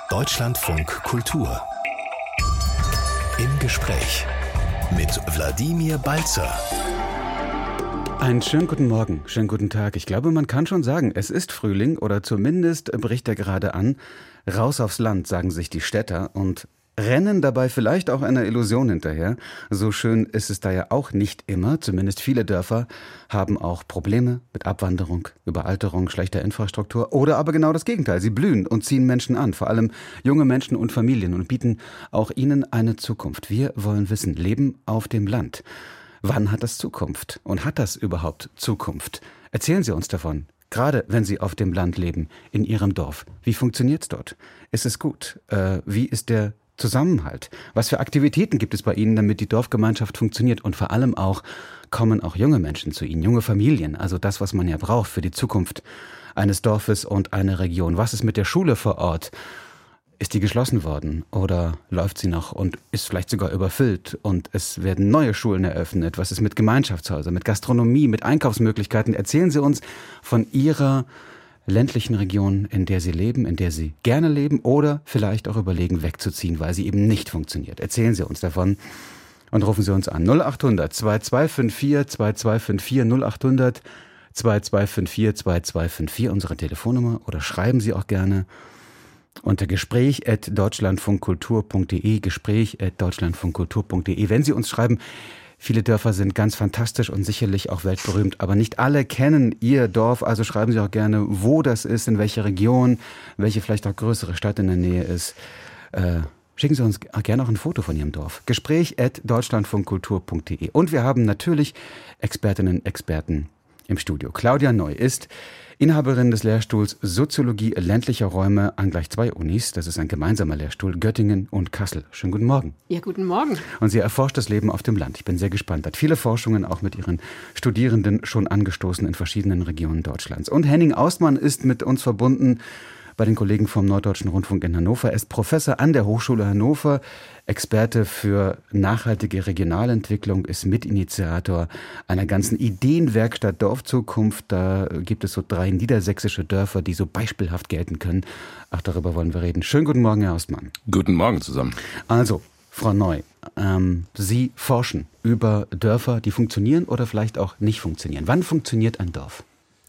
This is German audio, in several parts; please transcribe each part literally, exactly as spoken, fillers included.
Deutschlandfunk Kultur. Im Gespräch mit Wladimir Balzer. Einen schönen guten Morgen, schönen guten Tag. Ich glaube, man kann schon sagen, es ist Frühling oder zumindest bricht er gerade an. Raus aufs Land, sagen sich die Städter und rennen dabei vielleicht auch einer Illusion hinterher. So schön ist es da ja auch nicht immer. Zumindest viele Dörfer haben auch Probleme mit Abwanderung, Überalterung, schlechter Infrastruktur oder aber genau das Gegenteil. Sie blühen und ziehen Menschen an, vor allem junge Menschen und Familien und bieten auch ihnen eine Zukunft. Wir wollen wissen, Leben auf dem Land. Wann hat das Zukunft? Und hat das überhaupt Zukunft? Erzählen Sie uns davon. Gerade wenn Sie auf dem Land leben, in Ihrem Dorf. Wie funktioniert's dort? Ist es gut? Äh, wie ist der Zusammenhalt? Was für Aktivitäten gibt es bei Ihnen, damit die Dorfgemeinschaft funktioniert? Und vor allem auch, kommen auch junge Menschen zu Ihnen, junge Familien, also das, was man ja braucht für die Zukunft eines Dorfes und einer Region. Was ist mit der Schule vor Ort? Ist die geschlossen worden oder läuft sie noch und ist vielleicht sogar überfüllt und es werden neue Schulen eröffnet? Was ist mit Gemeinschaftshäusern, mit Gastronomie, mit Einkaufsmöglichkeiten? Erzählen Sie uns von Ihrer ländlichen Region, in der Sie leben, in der Sie gerne leben oder vielleicht auch überlegen, wegzuziehen, weil sie eben nicht funktioniert. Erzählen Sie uns davon und rufen Sie uns an. null acht hundert zwei zwei fünf vier zwei zwei fünf vier null acht hundert zwei zwei fünf vier zwei zwei fünf vier unsere Telefonnummer oder schreiben Sie auch gerne unter gespräch at deutschlandfunkkultur punkt de, gespräch at deutschlandfunkkultur punkt de. Wenn Sie uns schreiben, viele Dörfer sind ganz fantastisch und sicherlich auch weltberühmt, aber nicht alle kennen Ihr Dorf, also schreiben Sie auch gerne, wo das ist, in welcher Region, welche vielleicht auch größere Stadt in der Nähe ist. Äh, schicken Sie uns gerne auch ein Foto von Ihrem Dorf. gespräch at deutschlandfunkkultur punkt de. Und wir haben natürlich Expertinnen und Experten im Studio. Claudia Neu ist Inhaberin des Lehrstuhls Soziologie ländlicher Räume an gleich zwei Unis. Das ist ein gemeinsamer Lehrstuhl, Göttingen und Kassel. Schönen guten Morgen. Ja, guten Morgen. Und sie erforscht das Leben auf dem Land. Ich bin sehr gespannt. Hat viele Forschungen auch mit ihren Studierenden schon angestoßen in verschiedenen Regionen Deutschlands. Und Henning Austmann ist mit uns verbunden bei den Kollegen vom Norddeutschen Rundfunk in Hannover. Er ist Professor an der Hochschule Hannover, Experte für nachhaltige Regionalentwicklung, ist Mitinitiator einer ganzen Ideenwerkstatt Dorfzukunft. Da gibt es so drei niedersächsische Dörfer, die so beispielhaft gelten können. Ach, darüber wollen wir reden. Schönen guten Morgen, Herr Austmann. Guten Morgen zusammen. Also, Frau Neu, ähm, Sie forschen über Dörfer, die funktionieren oder vielleicht auch nicht funktionieren. Wann funktioniert ein Dorf?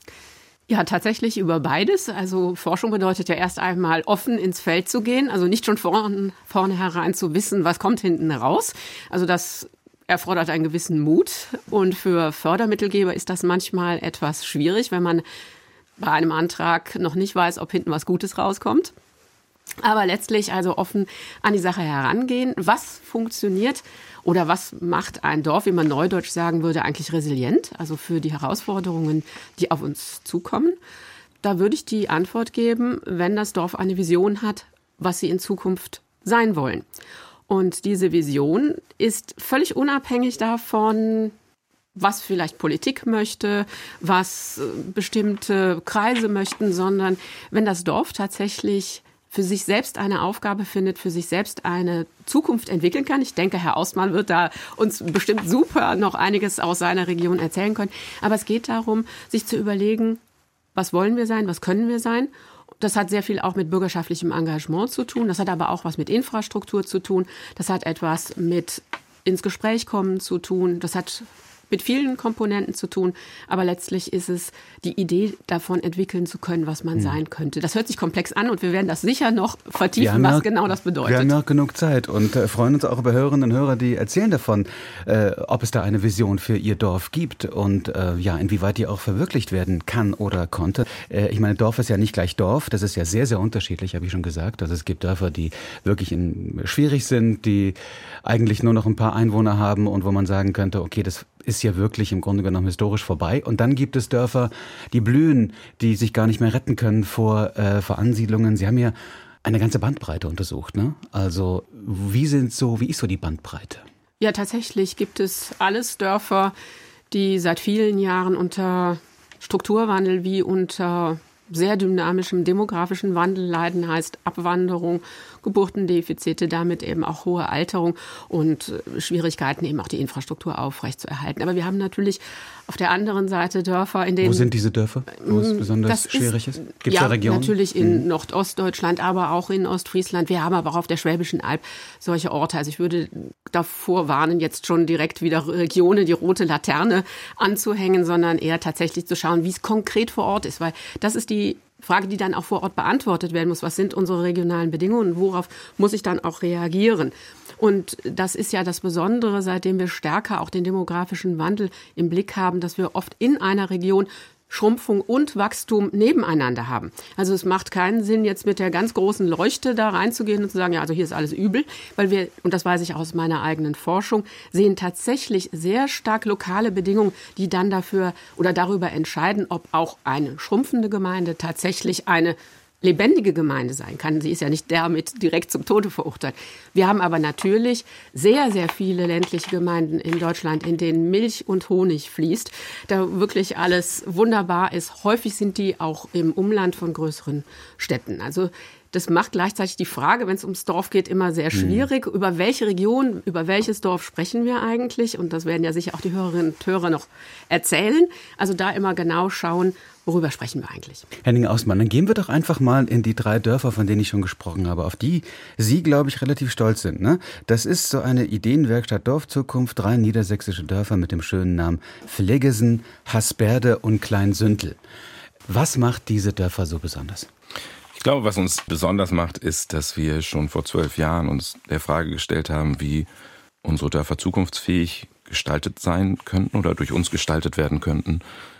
Ja, tatsächlich über beides. Also Forschung bedeutet ja erst einmal offen ins Feld zu gehen, also nicht schon vorn, vorne herein zu wissen, was kommt hinten raus. Also das erfordert einen gewissen Mut und für Fördermittelgeber ist das manchmal etwas schwierig, wenn man bei einem Antrag noch nicht weiß, ob hinten was Gutes rauskommt. Aber letztlich also offen an die Sache herangehen. Was funktioniert oder was macht ein Dorf, wie man neudeutsch sagen würde, eigentlich resilient? Also für die Herausforderungen, die auf uns zukommen. Da würde ich die Antwort geben, wenn das Dorf eine Vision hat, was sie in Zukunft sein wollen. Und diese Vision ist völlig unabhängig davon, was vielleicht Politik möchte, was bestimmte Kreise möchten, sondern wenn das Dorf tatsächlich für sich selbst eine Aufgabe findet, für sich selbst eine Zukunft entwickeln kann. Ich denke, Herr Austmann wird da uns bestimmt super noch einiges aus seiner Region erzählen können. Aber es geht darum, sich zu überlegen, was wollen wir sein, was können wir sein. Das hat sehr viel auch mit bürgerschaftlichem Engagement zu tun. Das hat aber auch was mit Infrastruktur zu tun. Das hat etwas mit ins Gespräch kommen zu tun. Das hat mit vielen Komponenten zu tun, aber letztlich ist es die Idee, davon entwickeln zu können, was man hm. sein könnte. Das hört sich komplex an und wir werden das sicher noch vertiefen, was ja, genau das bedeutet. Wir haben ja genug Zeit und äh, freuen uns auch über Hörerinnen und Hörer, die erzählen davon, äh, ob es da eine Vision für ihr Dorf gibt und äh, ja, inwieweit die auch verwirklicht werden kann oder konnte. Äh, ich meine, Dorf ist ja nicht gleich Dorf, das ist ja sehr, sehr unterschiedlich, habe ich schon gesagt. Also es gibt Dörfer, die wirklich in, schwierig sind, die eigentlich nur noch ein paar Einwohner haben und wo man sagen könnte, okay, das ist ja wirklich im Grunde genommen historisch vorbei. Und dann gibt es Dörfer, die blühen, die sich gar nicht mehr retten können vor, äh, vor Ansiedlungen. Sie haben ja eine ganze Bandbreite untersucht, ne? Also wie sind so, wie ist so die Bandbreite? Ja, tatsächlich gibt es alles Dörfer, die seit vielen Jahren unter Strukturwandel wie unter sehr dynamischem demografischen Wandel leiden, heißt Abwanderung, Geburtendefizite, damit eben auch hohe Alterung und Schwierigkeiten, eben auch die Infrastruktur aufrechtzuerhalten. Aber wir haben natürlich auf der anderen Seite Dörfer, in denen... Wo sind diese Dörfer, wo es besonders das schwierig ist? Gibt es ja, da Regionen? Natürlich in mhm. Nordostdeutschland, aber auch in Ostfriesland. Wir haben aber auch auf der Schwäbischen Alb solche Orte. Also ich würde davor warnen, jetzt schon direkt wieder Regionen, die rote Laterne anzuhängen, sondern eher tatsächlich zu schauen, wie es konkret vor Ort ist. Weil das ist die Frage, die dann auch vor Ort beantwortet werden muss. Was sind unsere regionalen Bedingungen und worauf muss ich dann auch reagieren? Und das ist ja das Besondere, seitdem wir stärker auch den demografischen Wandel im Blick haben, dass wir oft in einer Region Schrumpfung und Wachstum nebeneinander haben. Also es macht keinen Sinn, jetzt mit der ganz großen Leuchte da reinzugehen und zu sagen, ja, also hier ist alles übel, weil wir, und das weiß ich auch aus meiner eigenen Forschung, sehen tatsächlich sehr stark lokale Bedingungen, die dann dafür oder darüber entscheiden, ob auch eine schrumpfende Gemeinde tatsächlich eine lebendige Gemeinde sein kann. Sie ist ja nicht damit direkt zum Tode verurteilt. Wir haben aber natürlich sehr, sehr viele ländliche Gemeinden in Deutschland, in denen Milch und Honig fließt, da wirklich alles wunderbar ist. Häufig sind die auch im Umland von größeren Städten. Also das macht gleichzeitig die Frage, wenn es ums Dorf geht, immer sehr schwierig. Mhm. Über welche Region, über welches Dorf sprechen wir eigentlich? Und das werden ja sicher auch die Hörerinnen und Hörer noch erzählen. Also da immer genau schauen, worüber sprechen wir eigentlich? Henning Ausmann, dann gehen wir doch einfach mal in die drei Dörfer, von denen ich schon gesprochen habe, auf die Sie, glaube ich, relativ stolz sind. Ne? Das ist so eine Ideenwerkstatt Dorfzukunft, drei niedersächsische Dörfer mit dem schönen Namen Fleggesen, Hasberde und Kleinsüntel. Was macht diese Dörfer so besonders? Ich glaube, was uns besonders macht, ist, dass wir schon vor zwölf Jahren uns der Frage gestellt haben, wie unsere Dörfer zukunftsfähig gestaltet sein könnten oder durch uns gestaltet werden könnten.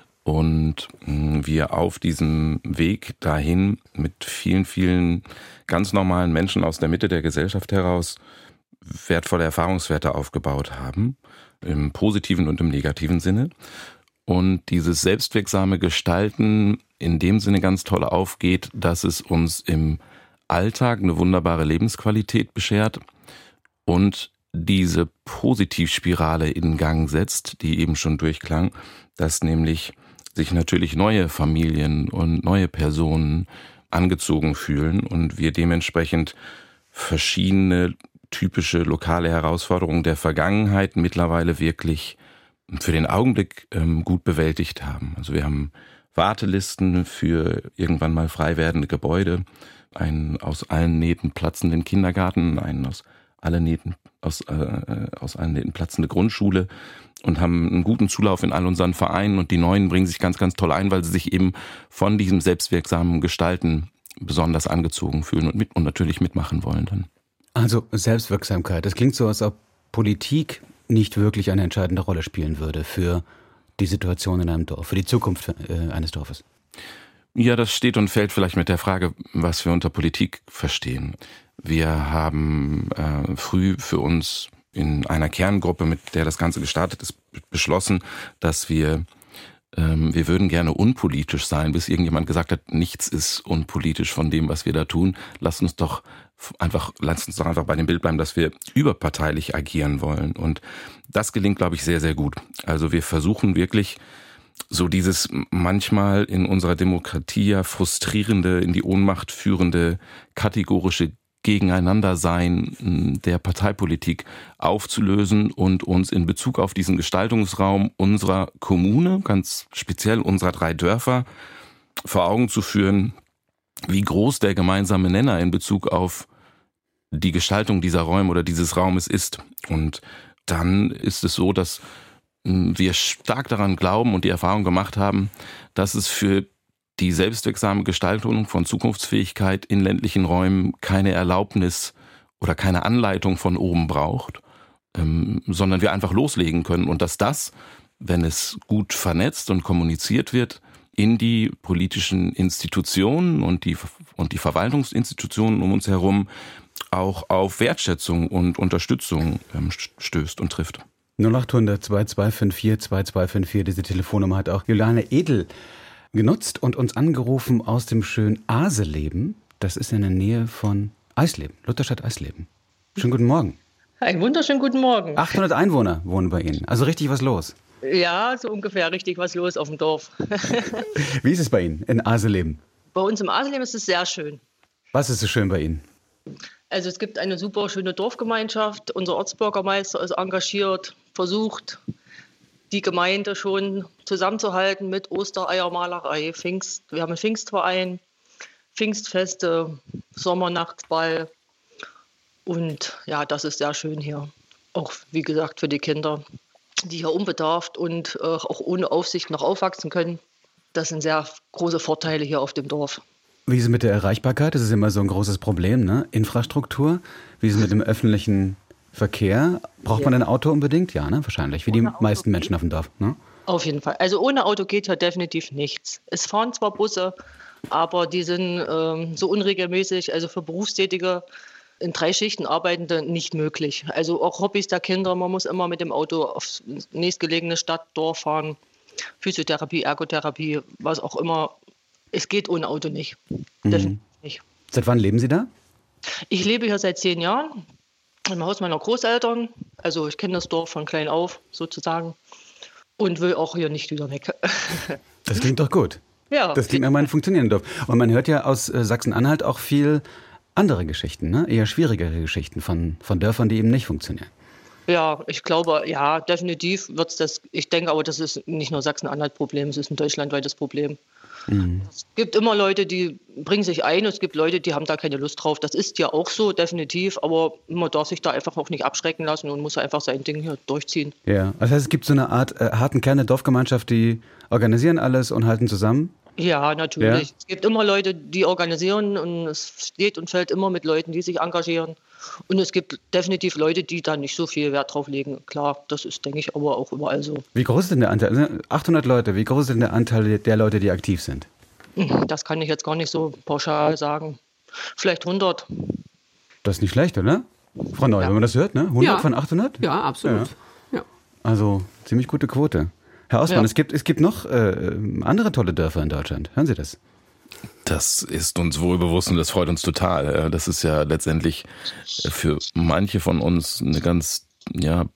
Und wir auf diesem Weg dahin mit vielen, vielen ganz normalen Menschen aus der Mitte der Gesellschaft heraus wertvolle Erfahrungswerte aufgebaut haben, im positiven und im negativen Sinne. Und dieses selbstwirksame Gestalten in dem Sinne ganz toll aufgeht, dass es uns im Alltag eine wunderbare Lebensqualität beschert und diese Positivspirale in Gang setzt, die eben schon durchklang, dass nämlich sich natürlich neue Familien und neue Personen angezogen fühlen und wir dementsprechend verschiedene typische lokale Herausforderungen der Vergangenheit mittlerweile wirklich für den Augenblick ähm, gut bewältigt haben. Also wir haben Wartelisten für irgendwann mal frei werdende Gebäude, einen aus allen Nähten platzenden Kindergarten, einen aus allen Nähten, aus, äh, aus allen Nähten platzende Grundschule und haben einen guten Zulauf in all unseren Vereinen und die Neuen bringen sich ganz, ganz toll ein, weil sie sich eben von diesem selbstwirksamen Gestalten besonders angezogen fühlen und, mit, und natürlich mitmachen wollen dann. Also Selbstwirksamkeit, das klingt so, als ob Politik nicht wirklich eine entscheidende Rolle spielen würde für die Situation in einem Dorf, für die Zukunft äh, eines Dorfes. Ja, das steht und fällt vielleicht mit der Frage, was wir unter Politik verstehen. Wir haben äh, früh für uns in einer Kerngruppe, mit der das Ganze gestartet ist, beschlossen, dass wir ähm, wir würden gerne unpolitisch sein, bis irgendjemand gesagt hat, nichts ist unpolitisch von dem, was wir da tun. Lasst uns doch einfach, lasst uns doch einfach bei dem Bild bleiben, dass wir überparteilich agieren wollen. Und das gelingt, glaube ich, sehr, sehr gut. Also wir versuchen wirklich so dieses manchmal in unserer Demokratie ja frustrierende, in die Ohnmacht führende, kategorische Gegeneinandersein der Parteipolitik aufzulösen und uns in Bezug auf diesen Gestaltungsraum unserer Kommune, ganz speziell unserer drei Dörfer, vor Augen zu führen, wie groß der gemeinsame Nenner in Bezug auf die Gestaltung dieser Räume oder dieses Raumes ist. Und dann ist es so, dass wir stark daran glauben und die Erfahrung gemacht haben, dass es für die selbstwirksame Gestaltung von Zukunftsfähigkeit in ländlichen Räumen keine Erlaubnis oder keine Anleitung von oben braucht, ähm, sondern wir einfach loslegen können und dass das, wenn es gut vernetzt und kommuniziert wird, in die politischen Institutionen und die, und die Verwaltungsinstitutionen um uns herum auch auf Wertschätzung und Unterstützung ähm, stößt und trifft. null achthundert zwei zwei fünf vier zwei zwei fünf vier, diese Telefonnummer hat auch Juliane Edel genutzt und uns angerufen aus dem schönen Aseleben. Das ist in der Nähe von Eisleben, Lutherstadt Eisleben. Schönen guten Morgen. Einen wunderschönen guten Morgen. achthundert Einwohner wohnen bei Ihnen, also richtig was los. Ja, so ungefähr richtig was los auf dem Dorf. Wie ist es bei Ihnen in Aseleben? Bei uns im Aseleben ist es sehr schön. Was ist so schön bei Ihnen? Also es gibt eine super schöne Dorfgemeinschaft. Unser Ortsbürgermeister ist engagiert, versucht, die Gemeinde schon zusammenzuhalten mit Ostereiermalerei, Pfingst. Wir haben einen Pfingstverein, Pfingstfeste, Sommernachtsball. Und ja, das ist sehr schön hier. Auch, wie gesagt, für die Kinder, die hier unbedarft und äh, auch ohne Aufsicht noch aufwachsen können. Das sind sehr große Vorteile hier auf dem Dorf. Wie ist es mit der Erreichbarkeit? Das ist immer so ein großes Problem, ne? Infrastruktur. Wie ist es mit dem öffentlichen Verkehr? Braucht ja. man ein Auto unbedingt? Ja, ne? Wahrscheinlich. Wie ohne die Auto meisten Menschen auf dem Dorf. Ne? Auf jeden Fall. Also ohne Auto geht hier definitiv nichts. Es fahren zwar Busse, aber die sind ähm, so unregelmäßig, also für Berufstätige in drei Schichten Arbeitende nicht möglich. Also auch Hobbys der Kinder, man muss immer mit dem Auto aufs nächstgelegene Stadt, Dorf fahren. Physiotherapie, Ergotherapie, was auch immer. Es geht ohne Auto nicht. Mhm. Definitiv nicht. Seit wann leben Sie da? Ich lebe hier seit zehn Jahren im Haus meiner Großeltern. Also ich kenne das Dorf von klein auf sozusagen und will auch hier nicht wieder weg. Das klingt doch gut. Ja. Das klingt nach einem funktionierenden Dorf. Und man hört ja aus äh, Sachsen-Anhalt auch viel andere Geschichten, ne? Eher schwierigere Geschichten von, von Dörfern, die eben nicht funktionieren. Ja, ich glaube, ja, definitiv wird es das. Ich denke aber, das ist nicht nur Sachsen-Anhalt-Problem, es ist ein deutschlandweites Problem. Mhm. Es gibt immer Leute, die bringen sich ein, es gibt Leute, die haben da keine Lust drauf. Das ist ja auch so, definitiv, aber man darf sich da einfach auch nicht abschrecken lassen und muss einfach sein Ding hier durchziehen. Ja, das heißt, es gibt so eine Art äh, harten Kern der Dorfgemeinschaft, die organisieren alles und halten zusammen? Ja, natürlich. Ja. Es gibt immer Leute, die organisieren und es steht und fällt immer mit Leuten, die sich engagieren. Und es gibt definitiv Leute, die da nicht so viel Wert drauf legen. Klar, das ist, denke ich, aber auch überall so. Wie groß ist denn der Anteil? achthundert Leute, wie groß ist denn der Anteil der Leute, die aktiv sind? Das kann ich jetzt gar nicht so pauschal sagen. Vielleicht hundert. Das ist nicht schlecht, oder? Frau Neu, ja. Wenn man das hört, ne? hundert ja. von achthundert? Ja, absolut. Ja. Ja. Also ziemlich gute Quote. Herr Ausmann, ja. es gibt, es gibt noch äh, andere tolle Dörfer in Deutschland. Hören Sie das? Das ist uns wohlbewusst und das freut uns total. Das ist ja letztendlich für manche von uns eine ganz ja,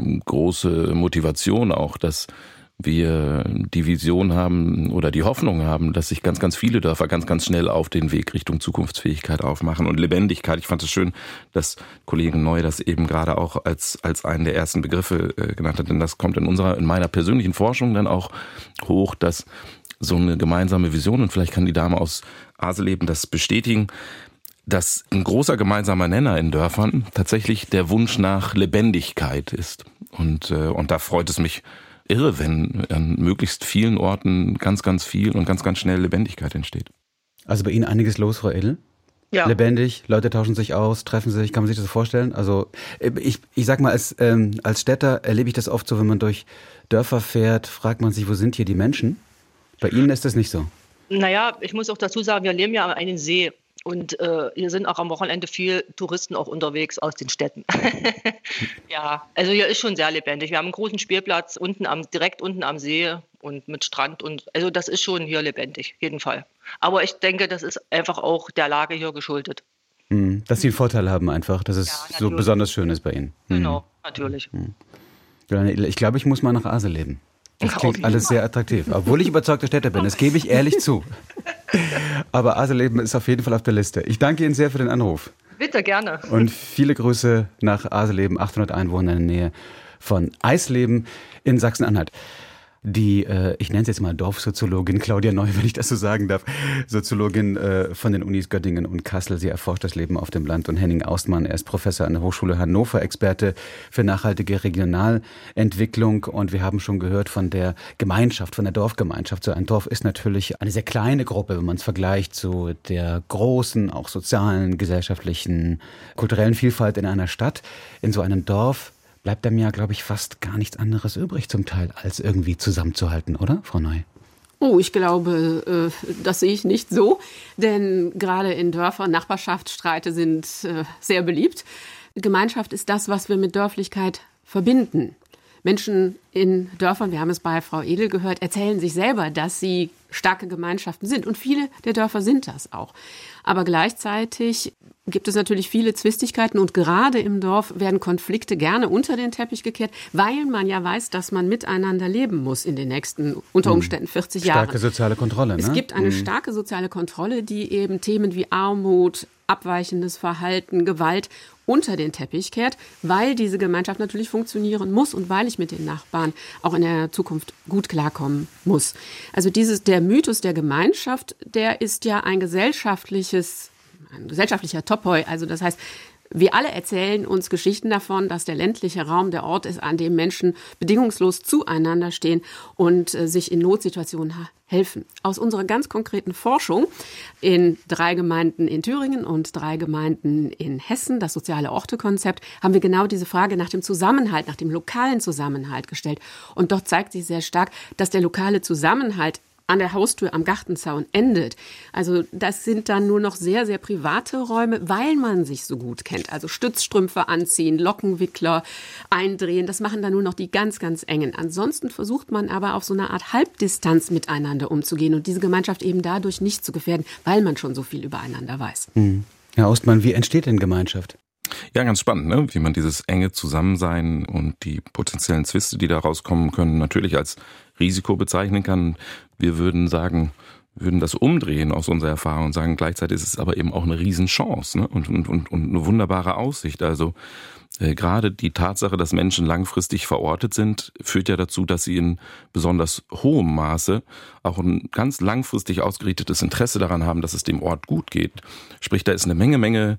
große Motivation auch, dass wir die Vision haben oder die Hoffnung haben, dass sich ganz, ganz viele Dörfer ganz, ganz schnell auf den Weg Richtung Zukunftsfähigkeit aufmachen und Lebendigkeit. Ich fand es schön, dass Kollegin Neu das eben gerade auch als, als einen der ersten Begriffe äh, genannt hat, denn das kommt in unserer, in meiner persönlichen Forschung dann auch hoch, dass so eine gemeinsame Vision, und vielleicht kann die Dame aus Aseleben das bestätigen, dass ein großer gemeinsamer Nenner in Dörfern tatsächlich der Wunsch nach Lebendigkeit ist. Und, äh, und da freut es mich irre, wenn an möglichst vielen Orten ganz, ganz viel und ganz, ganz schnell Lebendigkeit entsteht. Also bei Ihnen einiges los, Frau Edel? Ja. Lebendig, Leute tauschen sich aus, treffen sich, kann man sich das vorstellen? Also ich, ich sag mal, als, ähm, als Städter erlebe ich das oft so, wenn man durch Dörfer fährt, fragt man sich, wo sind hier die Menschen? Bei Ihnen ist das nicht so. Naja, ich muss auch dazu sagen, wir leben ja an einem See. Und äh, hier sind auch am Wochenende viel Touristen auch unterwegs aus den Städten. Ja, also hier ist schon sehr lebendig. Wir haben einen großen Spielplatz unten am, direkt unten am See und mit Strand. Und also das ist schon hier lebendig, jeden Fall. Aber ich denke, das ist einfach auch der Lage hier geschuldet. Hm, dass Sie einen Vorteil haben einfach, dass es ja, so besonders schön ist bei Ihnen. Hm. Genau, natürlich. Hm. Ich glaube, ich muss mal nach Aseleben. Das klingt alles sehr attraktiv, obwohl ich überzeugter Städter bin, das gebe ich ehrlich zu. Aber Aseleben ist auf jeden Fall auf der Liste. Ich danke Ihnen sehr für den Anruf. Bitte, gerne. Und viele Grüße nach Aseleben, achthundert Einwohner in der Nähe von Eisleben in Sachsen-Anhalt. Die, äh, ich nenne es jetzt mal Dorfsoziologin Claudia Neu, wenn ich das so sagen darf, Soziologin äh, von den Unis Göttingen und Kassel. Sie erforscht das Leben auf dem Land. Und Henning Austmann, er ist Professor an der Hochschule Hannover, Experte für nachhaltige Regionalentwicklung. Und wir haben schon gehört von der Gemeinschaft, von der Dorfgemeinschaft. So ein Dorf ist natürlich eine sehr kleine Gruppe, wenn man es vergleicht zu der großen, auch sozialen, gesellschaftlichen, kulturellen Vielfalt in einer Stadt. In so einem Dorf bleibt einem ja, glaube ich, fast gar nichts anderes übrig zum Teil, als irgendwie zusammenzuhalten, oder, Frau Neu? Oh, ich glaube, das sehe ich nicht so, denn gerade in Dörfern Nachbarschaftsstreite sind sehr beliebt. Gemeinschaft ist das, was wir mit Dörflichkeit verbinden. Menschen in Dörfern, wir haben es bei Frau Edel gehört, erzählen sich selber, dass sie starke Gemeinschaften sind. Und viele der Dörfer sind das auch. Aber gleichzeitig gibt es natürlich viele Zwistigkeiten und gerade im Dorf werden Konflikte gerne unter den Teppich gekehrt, weil man ja weiß, dass man miteinander leben muss in den nächsten, unter Umständen vierzig Jahren. Starke soziale Kontrolle, ne? Es gibt eine starke soziale Kontrolle, die eben Themen wie Armut, abweichendes Verhalten, Gewalt unter den Teppich kehrt, weil diese Gemeinschaft natürlich funktionieren muss und weil ich mit den Nachbarn auch in der Zukunft gut klarkommen muss. Also dieses, der Mythos der Gemeinschaft, der ist ja ein gesellschaftliches, ein gesellschaftlicher Topoi. Also das heißt, wir alle erzählen uns Geschichten davon, dass der ländliche Raum der Ort ist, an dem Menschen bedingungslos zueinander stehen und äh, sich in Notsituationen ha- helfen. Aus unserer ganz konkreten Forschung in drei Gemeinden in Thüringen und drei Gemeinden in Hessen, das soziale Orte-Konzept, haben wir genau diese Frage nach dem Zusammenhalt, nach dem lokalen Zusammenhalt gestellt. Und dort zeigt sich sehr stark, dass der lokale Zusammenhalt an der Haustür am Gartenzaun endet. Also das sind dann nur noch sehr, sehr private Räume, weil man sich so gut kennt. Also Stützstrümpfe anziehen, Lockenwickler eindrehen, das machen dann nur noch die ganz, ganz engen. Ansonsten versucht man aber auf so eine Art Halbdistanz miteinander umzugehen und diese Gemeinschaft eben dadurch nicht zu gefährden, weil man schon so viel übereinander weiß. Hm. Herr Ostmann, wie entsteht denn Gemeinschaft? Ja, ganz spannend, ne? Wie man dieses enge Zusammensein und die potenziellen Zwiste, die da rauskommen können, natürlich als Risiko bezeichnen kann. Wir würden sagen, würden das umdrehen aus unserer Erfahrung und sagen, gleichzeitig ist es aber eben auch eine Riesenchance, ne? und, und, und, und eine wunderbare Aussicht. Also äh, gerade die Tatsache, dass Menschen langfristig verortet sind, führt ja dazu, dass sie in besonders hohem Maße auch ein ganz langfristig ausgerichtetes Interesse daran haben, dass es dem Ort gut geht. Sprich, da ist eine Menge, Menge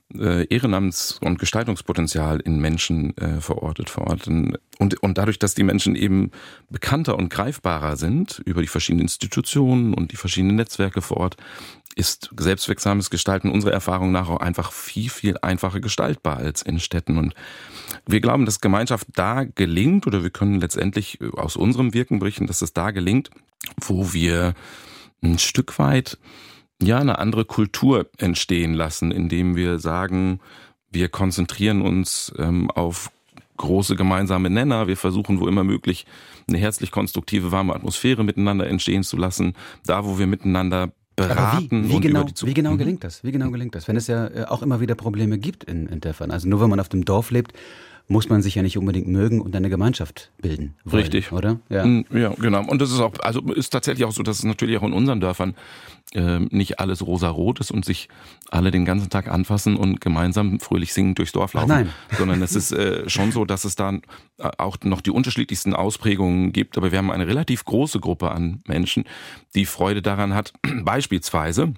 Ehrenamts- und Gestaltungspotenzial in Menschen äh, verortet, verorten. Und, und dadurch, dass die Menschen eben bekannter und greifbarer sind über die verschiedenen Institutionen und die verschiedenen Netzwerke vor Ort, ist selbstwirksames Gestalten unserer Erfahrung nach auch einfach viel, viel einfacher gestaltbar als in Städten. Und wir glauben, dass Gemeinschaft da gelingt, oder wir können letztendlich aus unserem Wirken berichten, dass es da gelingt, wo wir ein Stück weit ja eine andere Kultur entstehen lassen, indem wir sagen, wir konzentrieren uns ähm, auf große gemeinsame Nenner. Wir versuchen, wo immer möglich, eine herzlich konstruktive, warme Atmosphäre miteinander entstehen zu lassen. Da, wo wir miteinander beraten wie, wie und genau, über die Zukunft. Wie genau gelingt das? Wie genau gelingt das? Wenn es ja auch immer wieder Probleme gibt in, in Dörfern. Also nur wenn man auf dem Dorf lebt, muss man sich ja nicht unbedingt mögen und eine Gemeinschaft bilden wollen, richtig, oder? Ja. ja, genau. Und das ist auch, also ist tatsächlich auch so, dass es natürlich auch in unseren Dörfern äh, nicht alles rosarot ist und sich alle den ganzen Tag anfassen und gemeinsam fröhlich singend durchs Dorf laufen. Ach nein. Sondern es ist äh, schon so, dass es da auch noch die unterschiedlichsten Ausprägungen gibt. Aber wir haben eine relativ große Gruppe an Menschen, die Freude daran hat, beispielsweise